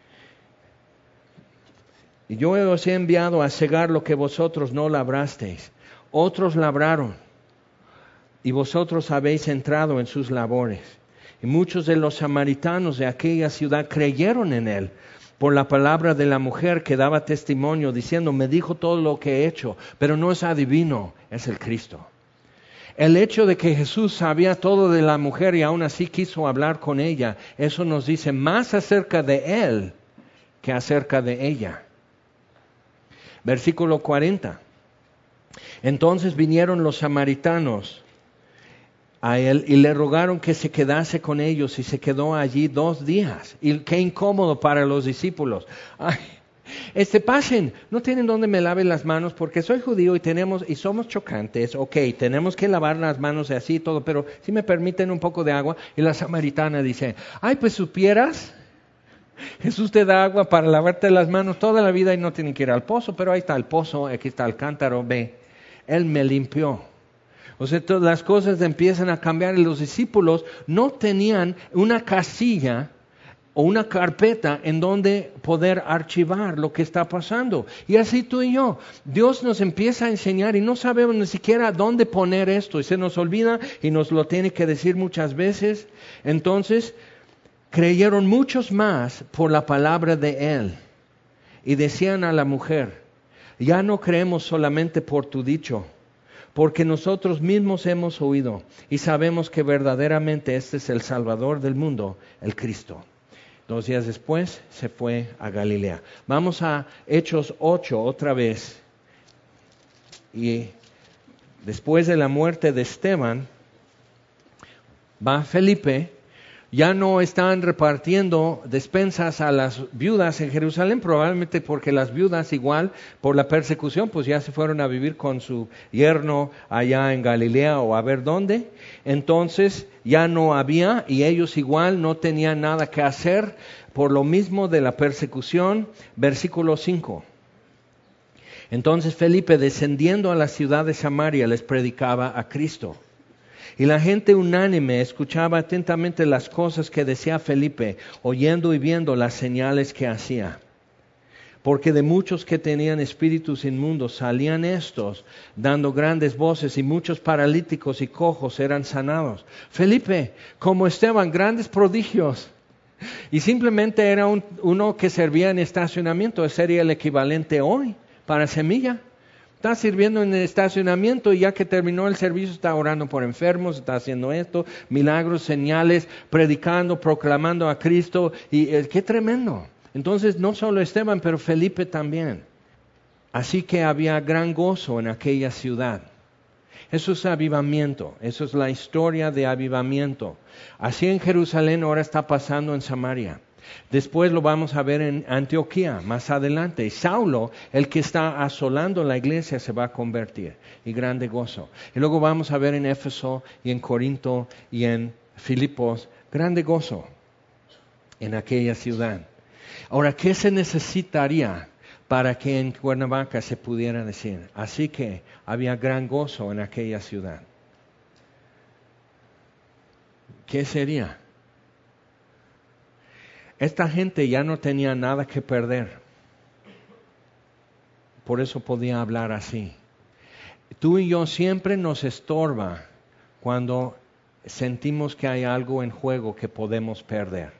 Y yo os he enviado a cegar lo que vosotros no labrasteis. Otros labraron, y vosotros habéis entrado en sus labores. Y muchos de los samaritanos de aquella ciudad creyeron en él, por la palabra de la mujer que daba testimonio, diciendo, me dijo todo lo que he hecho, pero no es adivino, es el Cristo. El hecho de que Jesús sabía todo de la mujer y aún así quiso hablar con ella, eso nos dice más acerca de él que acerca de ella. Versículo cuarenta. Entonces vinieron los samaritanos a él y le rogaron que se quedase con ellos, y se quedó allí dos días. Y qué incómodo para los discípulos. Ay, Este, pasen, no tienen donde me lave las manos porque soy judío y tenemos, y somos chocantes, ok, tenemos que lavar las manos y así y todo, pero si me permiten un poco de agua. Y la samaritana dice, ay, pues supieras, Jesús te da agua para lavarte las manos toda la vida y no tienen que ir al pozo, pero ahí está el pozo, aquí está el cántaro, ve, Él me limpió. O sea, todas las cosas empiezan a cambiar y los discípulos no tenían una casilla o una carpeta en donde poder archivar lo que está pasando. Y así tú y yo, Dios nos empieza a enseñar y no sabemos ni siquiera dónde poner esto y se nos olvida y nos lo tiene que decir muchas veces. Entonces, creyeron muchos más por la palabra de Él y decían a la mujer, ya no creemos solamente por tu dicho, porque nosotros mismos hemos oído y sabemos que verdaderamente este es el Salvador del mundo, el Cristo. Dos días después se fue a Galilea. Vamos a Hechos ocho otra vez. Y después de la muerte de Esteban, va Felipe. Ya no están repartiendo despensas a las viudas en Jerusalén, probablemente porque las viudas igual por la persecución, pues ya se fueron a vivir con su yerno allá en Galilea o a ver dónde. Entonces ya no había y ellos igual no tenían nada que hacer por lo mismo de la persecución. Versículo cinco. Entonces Felipe, descendiendo a la ciudad de Samaria, les predicaba a Cristo. Y la gente unánime escuchaba atentamente las cosas que decía Felipe, oyendo y viendo las señales que hacía. Porque de muchos que tenían espíritus inmundos salían estos, dando grandes voces, y muchos paralíticos y cojos eran sanados. Felipe, como Esteban, grandes prodigios. Y simplemente era un, uno que servía en estacionamiento, sería el equivalente hoy para Semilla. Está sirviendo en el estacionamiento y ya que terminó el servicio está orando por enfermos, está haciendo esto, milagros, señales, predicando, proclamando a Cristo. Y eh, qué tremendo. Entonces no solo Esteban, pero Felipe también. Así que había gran gozo en aquella ciudad. Eso es avivamiento, eso es la historia de avivamiento. Así en Jerusalén ahora está pasando en Samaria. Después lo vamos a ver en Antioquía, más adelante. Y Saulo, el que está asolando la iglesia, se va a convertir. Y grande gozo. Y luego vamos a ver en Éfeso y en Corinto y en Filipos, grande gozo en aquella ciudad. Ahora, ¿qué se necesitaría para que en Cuernavaca se pudiera decir? Así que había gran gozo en aquella ciudad. ¿Qué sería? Esta gente ya no tenía nada que perder. Por eso podía hablar así. Tú y yo siempre nos estorba cuando sentimos que hay algo en juego que podemos perder.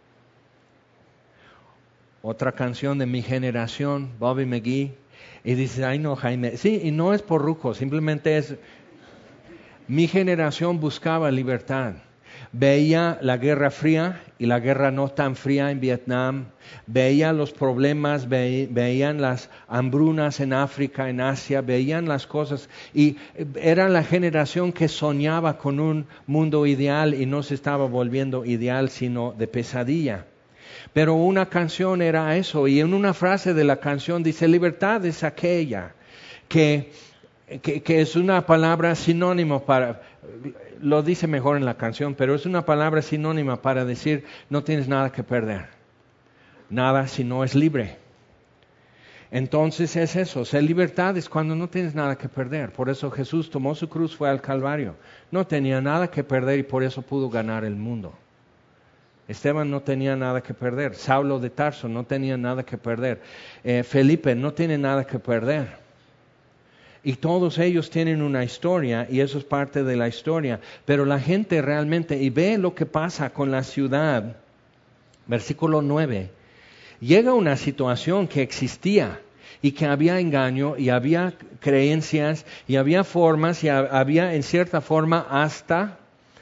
Otra canción de mi generación, Bobby McGee, y dice, ay no, Jaime, sí, y no es por ruco, simplemente es, mi generación buscaba libertad. Veía la Guerra Fría y la guerra no tan fría en Vietnam, veía los problemas, ve, veían las hambrunas en África, en Asia, veían las cosas y era la generación que soñaba con un mundo ideal y no se estaba volviendo ideal sino de pesadilla. Pero una canción era eso y en una frase de la canción dice, libertad es aquella que, que, que es una palabra sinónimo para... Lo dice mejor en la canción, pero es una palabra sinónima para decir no tienes nada que perder. Nada si no es libre. Entonces es eso, ser libertad es cuando no tienes nada que perder. Por eso Jesús tomó su cruz, fue al Calvario. No tenía nada que perder y por eso pudo ganar el mundo. Esteban no tenía nada que perder. Saulo de Tarso no tenía nada que perder. Eh, Felipe no tiene nada que perder. Y todos ellos tienen una historia y eso es parte de la historia. Pero la gente realmente, y ve lo que pasa con la ciudad, versículo nueve, llega una situación que existía y que había engaño y había creencias y había formas y había en cierta forma hasta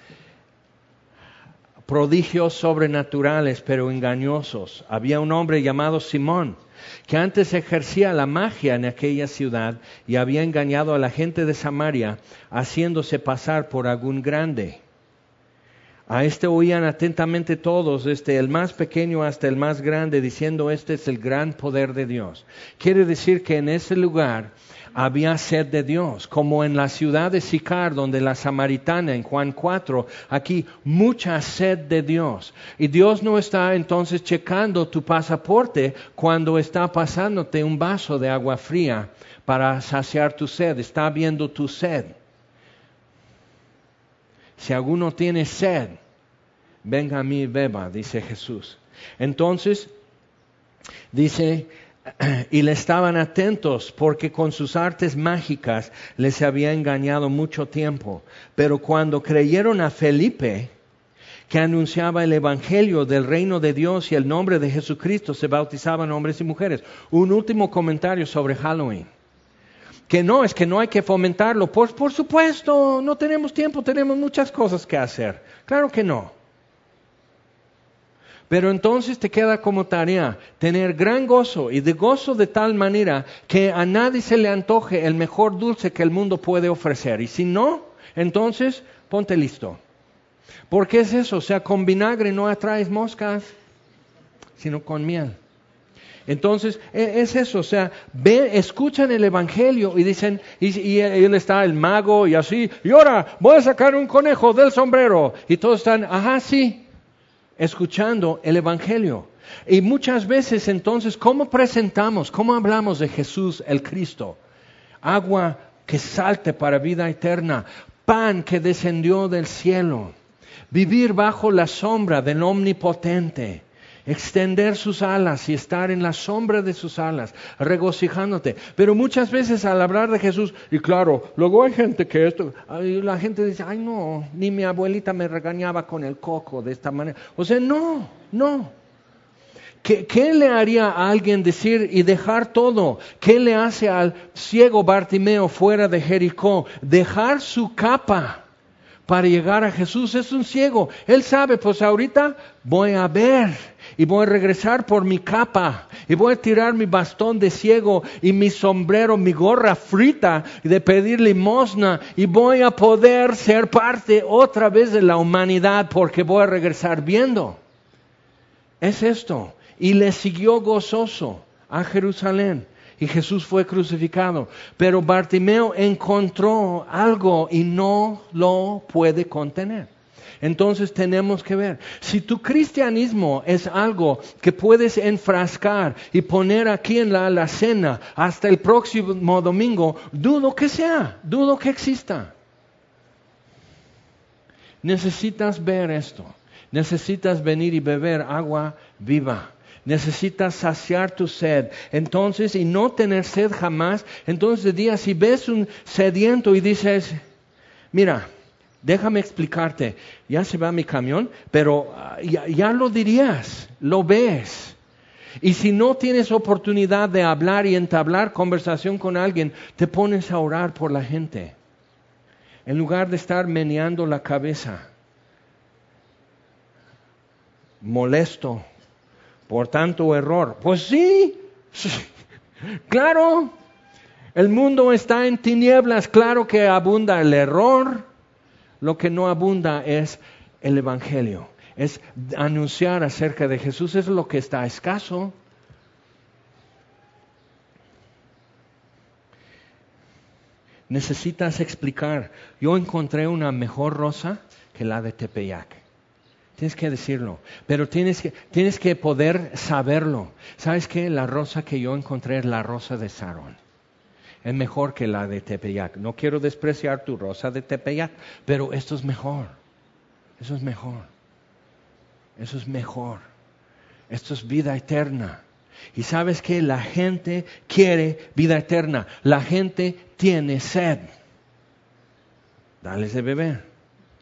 prodigios sobrenaturales pero engañosos. Había un hombre llamado Simón que antes ejercía la magia en aquella ciudad y había engañado a la gente de Samaria haciéndose pasar por algún grande. A este oían atentamente todos, desde el más pequeño hasta el más grande, diciendo: este es el gran poder de Dios. Quiere decir que en ese lugar había sed de Dios, como en la ciudad de Sicar, donde la samaritana en Juan cuatro, aquí mucha sed de Dios. Y Dios no está entonces checando tu pasaporte cuando está pasándote un vaso de agua fría para saciar tu sed, está viendo tu sed. Si alguno tiene sed, venga a mí y beba, dice Jesús. Entonces, dice, y le estaban atentos porque con sus artes mágicas les había engañado mucho tiempo. Pero cuando creyeron a Felipe, que anunciaba el evangelio del reino de Dios y el nombre de Jesucristo, se bautizaban hombres y mujeres. Un último comentario sobre Halloween. Que no, es que no hay que fomentarlo. Por, por supuesto, no tenemos tiempo, tenemos muchas cosas que hacer. Claro que no. Pero entonces te queda como tarea tener gran gozo, y de gozo de tal manera que a nadie se le antoje el mejor dulce que el mundo puede ofrecer. Y si no, entonces ponte listo. ¿Por qué es eso? O sea, con vinagre no atraes moscas, sino con miel. Entonces, es eso, o sea, ven, escuchan el evangelio y dicen, y, y él está el mago y así, y ahora voy a sacar un conejo del sombrero. Y todos están, ajá, sí, escuchando el evangelio. Y muchas veces entonces, ¿cómo presentamos, cómo hablamos de Jesús el Cristo? Agua que salte para vida eterna, pan que descendió del cielo, vivir bajo la sombra del Omnipotente. Extender sus alas y estar en la sombra de sus alas, regocijándote. Pero muchas veces al hablar de Jesús, y claro, luego hay gente que esto, la gente dice, ay no, ni mi abuelita me regañaba con el coco de esta manera. O sea, no, no. ¿Qué, qué le haría a alguien decir y dejar todo? ¿Qué le hace al ciego Bartimeo fuera de Jericó? Dejar su capa para llegar a Jesús. Es un ciego. Él sabe, pues ahorita voy a ver. Y voy a regresar por mi capa, y voy a tirar mi bastón de ciego, y mi sombrero, mi gorra frita, de pedir limosna, y voy a poder ser parte otra vez de la humanidad, porque voy a regresar viendo. Es esto. Y le siguió gozoso a Jerusalén, y Jesús fue crucificado. Pero Bartimeo encontró algo y no lo puede contener. Entonces tenemos que ver, si tu cristianismo es algo que puedes enfrascar y poner aquí en la alacena hasta el próximo domingo, dudo que sea, dudo que exista. Necesitas ver esto, necesitas venir y beber agua viva. Necesitas saciar tu sed, entonces, y no tener sed jamás. Entonces de día, si ves un sediento y dices, mira, déjame explicarte, ya se va mi camión, pero uh, ya, ya lo dirías, lo ves. Y si no tienes oportunidad de hablar y entablar conversación con alguien, te pones a orar por la gente. En lugar de estar meneando la cabeza, molesto por tanto error. Pues sí, sí, claro, el mundo está en tinieblas, claro que abunda el error. Lo que no abunda es el evangelio, es anunciar acerca de Jesús, es lo que está escaso. Necesitas explicar, yo encontré una mejor rosa que la de Tepeyac. Tienes que decirlo, pero tienes que, tienes que poder saberlo. ¿Sabes qué? La rosa que yo encontré es la rosa de Sarón. Es mejor que la de Tepeyac. No quiero despreciar tu rosa de Tepeyac, pero esto es mejor. Eso es mejor. Eso es mejor. Esto es vida eterna. Y sabes que la gente quiere vida eterna. La gente tiene sed. Dales de beber.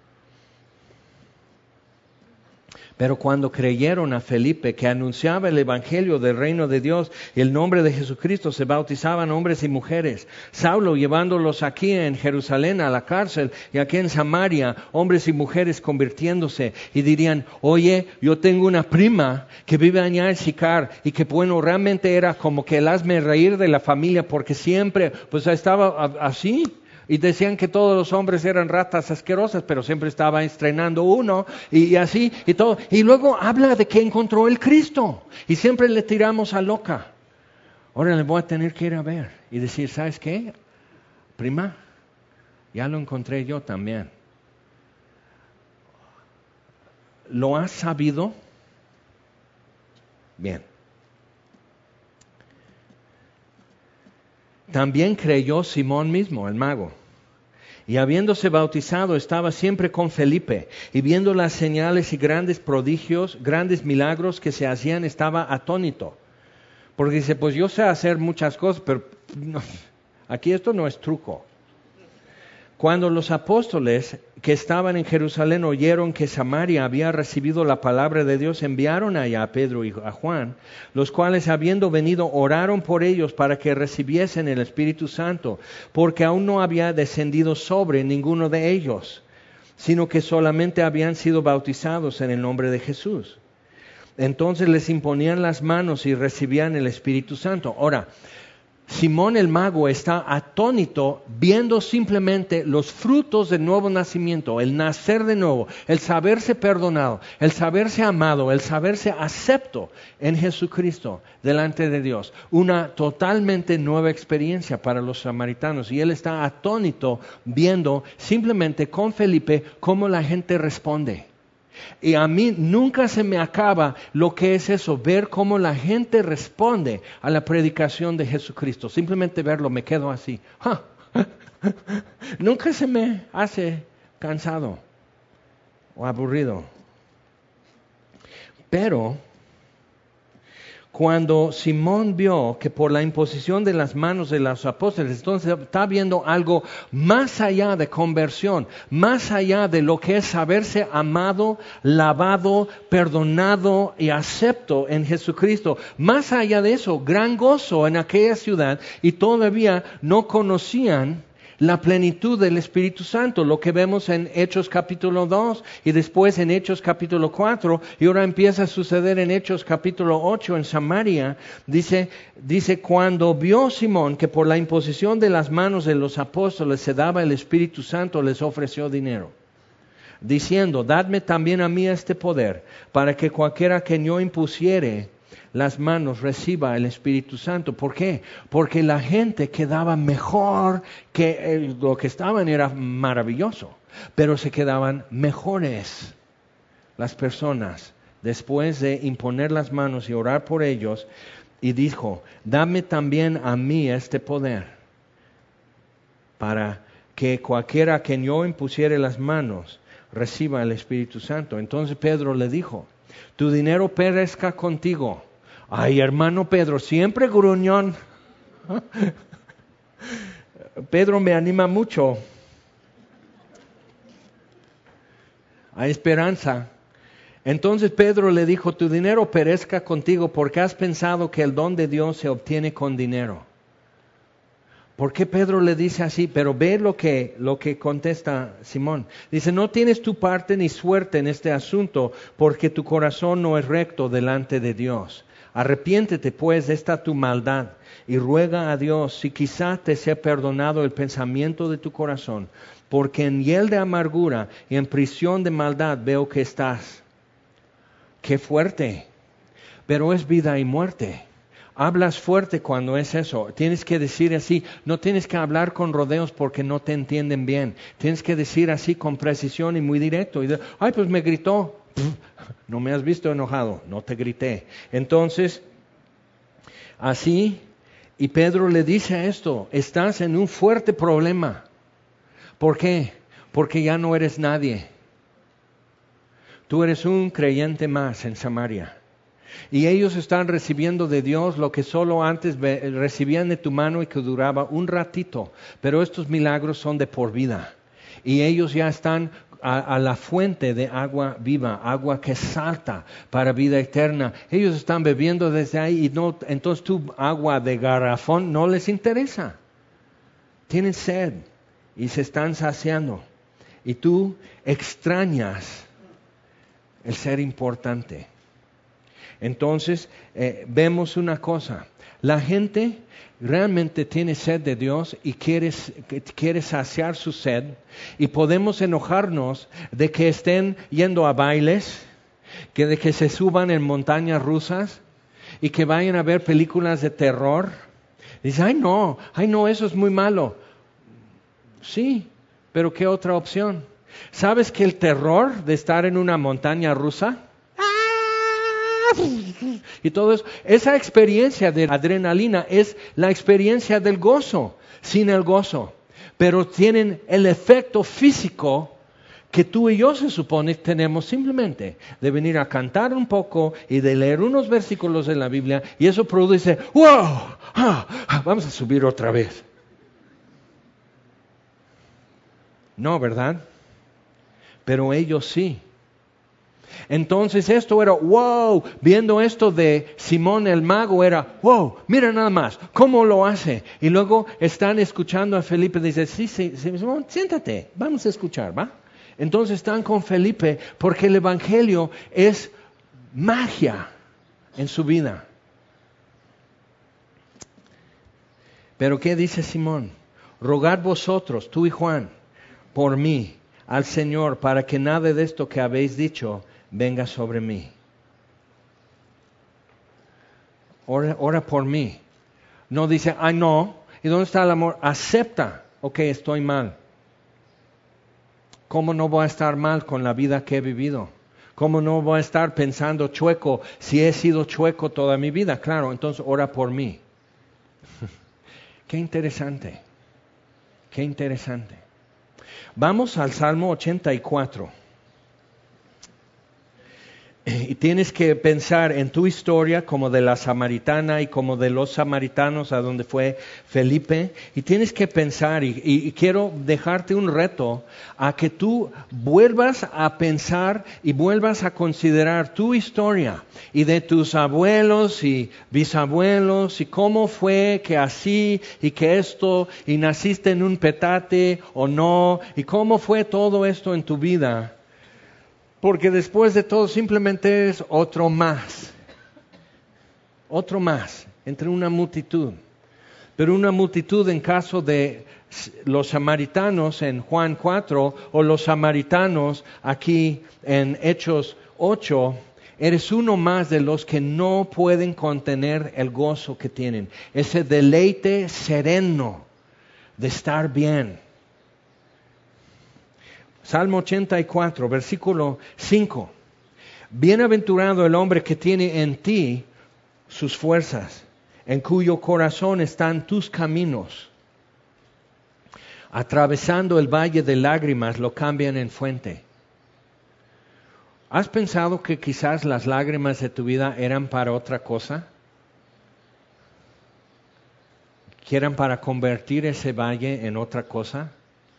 Pero cuando creyeron a Felipe, que anunciaba el evangelio del reino de Dios y el nombre de Jesucristo, se bautizaban hombres y mujeres. Saulo llevándolos aquí en Jerusalén a la cárcel, y aquí en Samaria, hombres y mujeres convirtiéndose, y dirían, oye, yo tengo una prima que vive allá en Sicar, y que bueno, realmente era como que el hazme reír de la familia, porque siempre pues estaba así. Y decían que todos los hombres eran ratas asquerosas, pero siempre estaba estrenando uno y, y así y todo. Y luego habla de que encontró el Cristo y siempre le tiramos a loca. Ahora le voy a tener que ir a ver y decir, ¿sabes qué? Prima, ya lo encontré yo también. ¿Lo has sabido? Bien. También creyó Simón mismo, el mago. Y habiéndose bautizado, estaba siempre con Felipe. Y viendo las señales y grandes prodigios, grandes milagros que se hacían, estaba atónito. Porque dice, pues yo sé hacer muchas cosas, pero no, aquí esto no es truco. Cuando los apóstoles que estaban en Jerusalén oyeron que Samaria había recibido la palabra de Dios, enviaron allá a Pedro y a Juan, los cuales habiendo venido oraron por ellos para que recibiesen el Espíritu Santo, porque aún no había descendido sobre ninguno de ellos, sino que solamente habían sido bautizados en el nombre de Jesús. Entonces les imponían las manos y recibían el Espíritu Santo. Ahora, Simón el mago está atónito viendo simplemente los frutos del nuevo nacimiento, el nacer de nuevo, el saberse perdonado, el saberse amado, el saberse acepto en Jesucristo delante de Dios. Una totalmente nueva experiencia para los samaritanos. Y él está atónito viendo simplemente con Felipe cómo la gente responde. Y a mí nunca se me acaba lo que es eso, ver cómo la gente responde a la predicación de Jesucristo. Simplemente verlo, me quedo así. ¡Ja! Nunca se me hace cansado o aburrido. Pero cuando Simón vio que por la imposición de las manos de los apóstoles, entonces está viendo algo más allá de conversión, más allá de lo que es saberse amado, lavado, perdonado y acepto en Jesucristo. Más allá de eso, gran gozo en aquella ciudad, y todavía no conocían la plenitud del Espíritu Santo, lo que vemos en Hechos capítulo dos y después en Hechos capítulo cuatro, y ahora empieza a suceder en Hechos capítulo ocho en Samaria. Dice, dice, cuando vio Simón que por la imposición de las manos de los apóstoles se daba el Espíritu Santo, les ofreció dinero, diciendo, dadme también a mí este poder, para que cualquiera que yo impusiere las manos reciba el Espíritu Santo. ¿Por qué? Porque la gente quedaba mejor, que eh, lo que estaban era maravilloso, pero se quedaban mejores las personas después de imponer las manos y orar por ellos. Y dijo, dame también a mí este poder, para que cualquiera que yo impusiere las manos reciba el Espíritu Santo. Entonces Pedro le dijo, tu dinero perezca contigo. Ay, hermano Pedro, siempre gruñón. Pedro me anima mucho. Hay esperanza. Entonces Pedro le dijo, tu dinero perezca contigo porque has pensado que el don de Dios se obtiene con dinero. ¿Por qué Pedro le dice así? Pero ve lo que, lo que contesta Simón. Dice, no tienes tu parte ni suerte en este asunto, porque tu corazón no es recto delante de Dios. Arrepiéntete pues de esta tu maldad y ruega a Dios si quizá te sea perdonado el pensamiento de tu corazón, porque en hiel de amargura y en prisión de maldad veo que estás. ¡Qué fuerte! Pero es vida y muerte. Hablas fuerte cuando es eso. Tienes que decir así. No tienes que hablar con rodeos porque no te entienden bien. Tienes que decir así con precisión y muy directo. Y de, ay, pues me gritó. No me has visto enojado, no te grité. Entonces, así, y Pedro le dice esto, estás en un fuerte problema. ¿Por qué? Porque ya no eres nadie. Tú eres un creyente más en Samaria. Y ellos están recibiendo de Dios lo que solo antes recibían de tu mano y que duraba un ratito. Pero estos milagros son de por vida. Y ellos ya están A, a la fuente de agua viva, agua que salta para vida eterna. Ellos están bebiendo desde ahí y no, entonces tu agua de garrafón no les interesa. Tienen sed y se están saciando. Y tú extrañas el ser importante. Entonces eh, vemos una cosa. La gente realmente tiene sed de Dios y quiere, quiere saciar su sed, y podemos enojarnos de que estén yendo a bailes, que de que se suban en montañas rusas y que vayan a ver películas de terror. Dice, ay no, ay no, eso es muy malo. Sí, pero ¿qué otra opción? ¿Sabes que el terror de estar en una montaña rusa y todo eso, esa experiencia de adrenalina es la experiencia del gozo, sin el gozo, pero tienen el efecto físico que tú y yo se supone tenemos simplemente de venir a cantar un poco y de leer unos versículos de la Biblia, y eso produce, ¡wow! Ah, vamos a subir otra vez. No, ¿verdad? Pero ellos sí. Entonces esto era, wow, viendo esto de Simón el mago era, wow, mira nada más, ¿cómo lo hace? Y luego están escuchando a Felipe y dicen, sí, sí, sí, Simón, siéntate, vamos a escuchar, ¿va? Entonces están con Felipe porque el Evangelio es magia en su vida. Pero ¿qué dice Simón? Rogad vosotros, tú y Juan, por mí, al Señor, para que nada de esto que habéis dicho venga sobre mí. Ora, ora por mí. No dice, ay no, ¿y dónde está el amor? Acepta, ok, estoy mal. ¿Cómo no voy a estar mal con la vida que he vivido? ¿Cómo no voy a estar pensando chueco si he sido chueco toda mi vida? Claro, entonces ora por mí. Qué interesante, qué interesante. Vamos al Salmo ochenta y cuatro. Y tienes que pensar en tu historia como de la samaritana y como de los samaritanos a donde fue Felipe. Y tienes que pensar, y, y, y quiero dejarte un reto, a que tú vuelvas a pensar y vuelvas a considerar tu historia y de tus abuelos y bisabuelos y cómo fue que así y que esto y naciste en un petate o no y cómo fue todo esto en tu vida. Porque después de todo simplemente es otro más, otro más, entre una multitud. Pero una multitud en caso de los samaritanos en Juan cuatro o los samaritanos aquí en Hechos ocho, eres uno más de los que no pueden contener el gozo que tienen, ese deleite sereno de estar bien. Salmo ochenta y cuatro, versículo cinco. Bienaventurado el hombre que tiene en ti sus fuerzas, en cuyo corazón están tus caminos. Atravesando el valle de lágrimas lo cambian en fuente. ¿Has pensado que quizás las lágrimas de tu vida eran para otra cosa? ¿Que eran para convertir ese valle en otra cosa?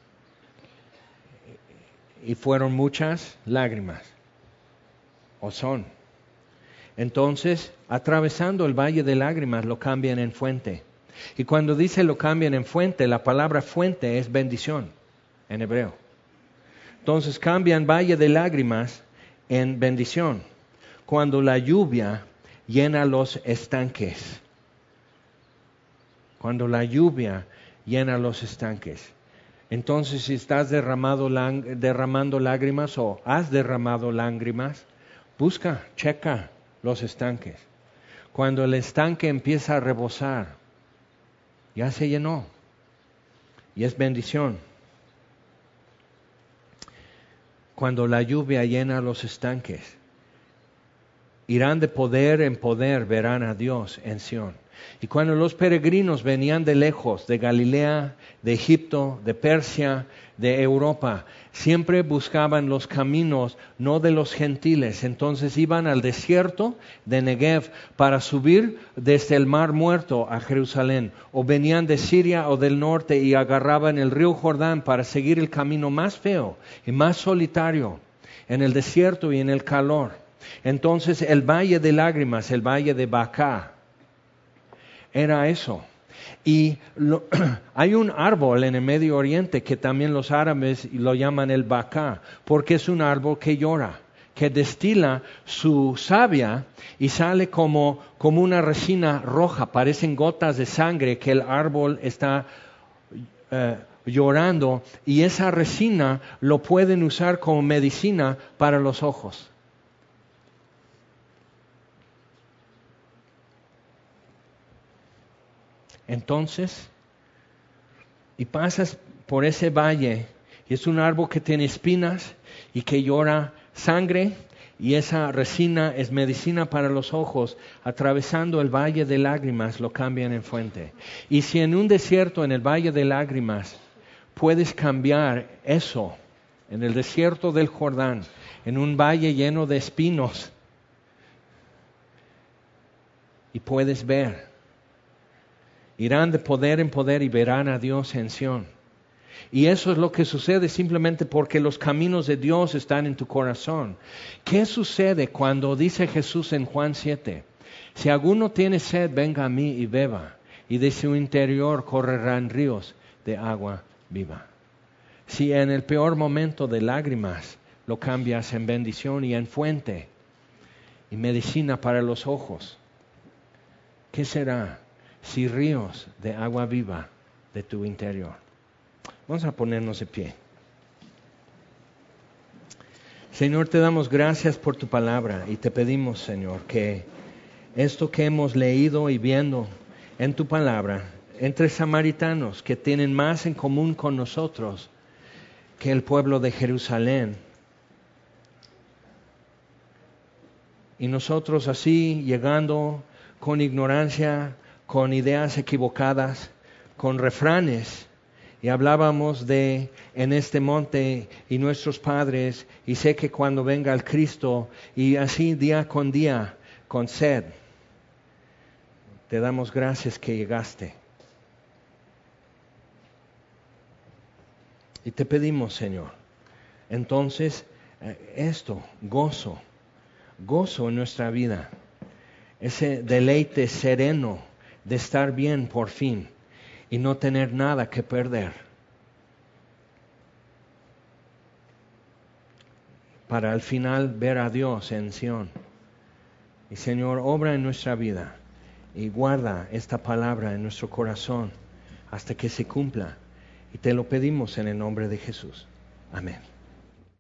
Y fueron muchas lágrimas, o son. Entonces, atravesando el valle de lágrimas, lo cambian en fuente. Y cuando dice lo cambian en fuente, la palabra fuente es bendición, en hebreo. Entonces, cambian valle de lágrimas en bendición. Cuando la lluvia llena los estanques. Cuando la lluvia llena los estanques. Entonces, si estás derramando, derramando lágrimas o has derramado lágrimas, busca, checa los estanques. Cuando el estanque empieza a rebosar, ya se llenó y es bendición. Cuando la lluvia llena los estanques, irán de poder en poder, verán a Dios en Sión. Y cuando los peregrinos venían de lejos, de Galilea, de Egipto, de Persia, de Europa, siempre buscaban los caminos, no de los gentiles. Entonces iban al desierto de Negev para subir desde el Mar Muerto a Jerusalén. O venían de Siria o del norte y agarraban el río Jordán para seguir el camino más feo y más solitario en el desierto y en el calor. Entonces el valle de lágrimas, el valle de Bacá, era eso. Y lo, hay un árbol en el Medio Oriente que también los árabes lo llaman el bacá, porque es un árbol que llora, que destila su savia y sale como, como una resina roja, parecen gotas de sangre que el árbol está uh, llorando, y esa resina lo pueden usar como medicina para los ojos. Entonces, y pasas por ese valle, y es un árbol que tiene espinas y que llora sangre, y esa resina es medicina para los ojos. Atravesando el valle de lágrimas lo cambian en fuente. Y si en un desierto, en el valle de lágrimas, puedes cambiar eso, en el desierto del Jordán, en un valle lleno de espinos, y puedes ver, irán de poder en poder y verán a Dios en Sión. Y eso es lo que sucede simplemente porque los caminos de Dios están en tu corazón. ¿Qué sucede cuando dice Jesús en Juan siete? Si alguno tiene sed, venga a mí y beba, y de su interior correrán ríos de agua viva. Si en el peor momento de lágrimas lo cambias en bendición y en fuente y medicina para los ojos, ¿qué será si ríos de agua viva de tu interior? Vamos a ponernos de pie. Señor, te damos gracias por tu palabra y te pedimos, Señor, que esto que hemos leído y viendo en tu palabra, entre samaritanos que tienen más en común con nosotros que el pueblo de Jerusalén, y nosotros así llegando con ignorancia, con ideas equivocadas, con refranes, y hablábamos de en este monte y nuestros padres, y sé que cuando venga el Cristo, y así día con día, con sed, te damos gracias que llegaste. Y te pedimos, Señor, entonces esto, gozo, gozo en nuestra vida, ese deleite sereno de estar bien por fin y no tener nada que perder, para al final ver a Dios en Sión. Y Señor, obra en nuestra vida y guarda esta palabra en nuestro corazón hasta que se cumpla. Y te lo pedimos en el nombre de Jesús. Amén.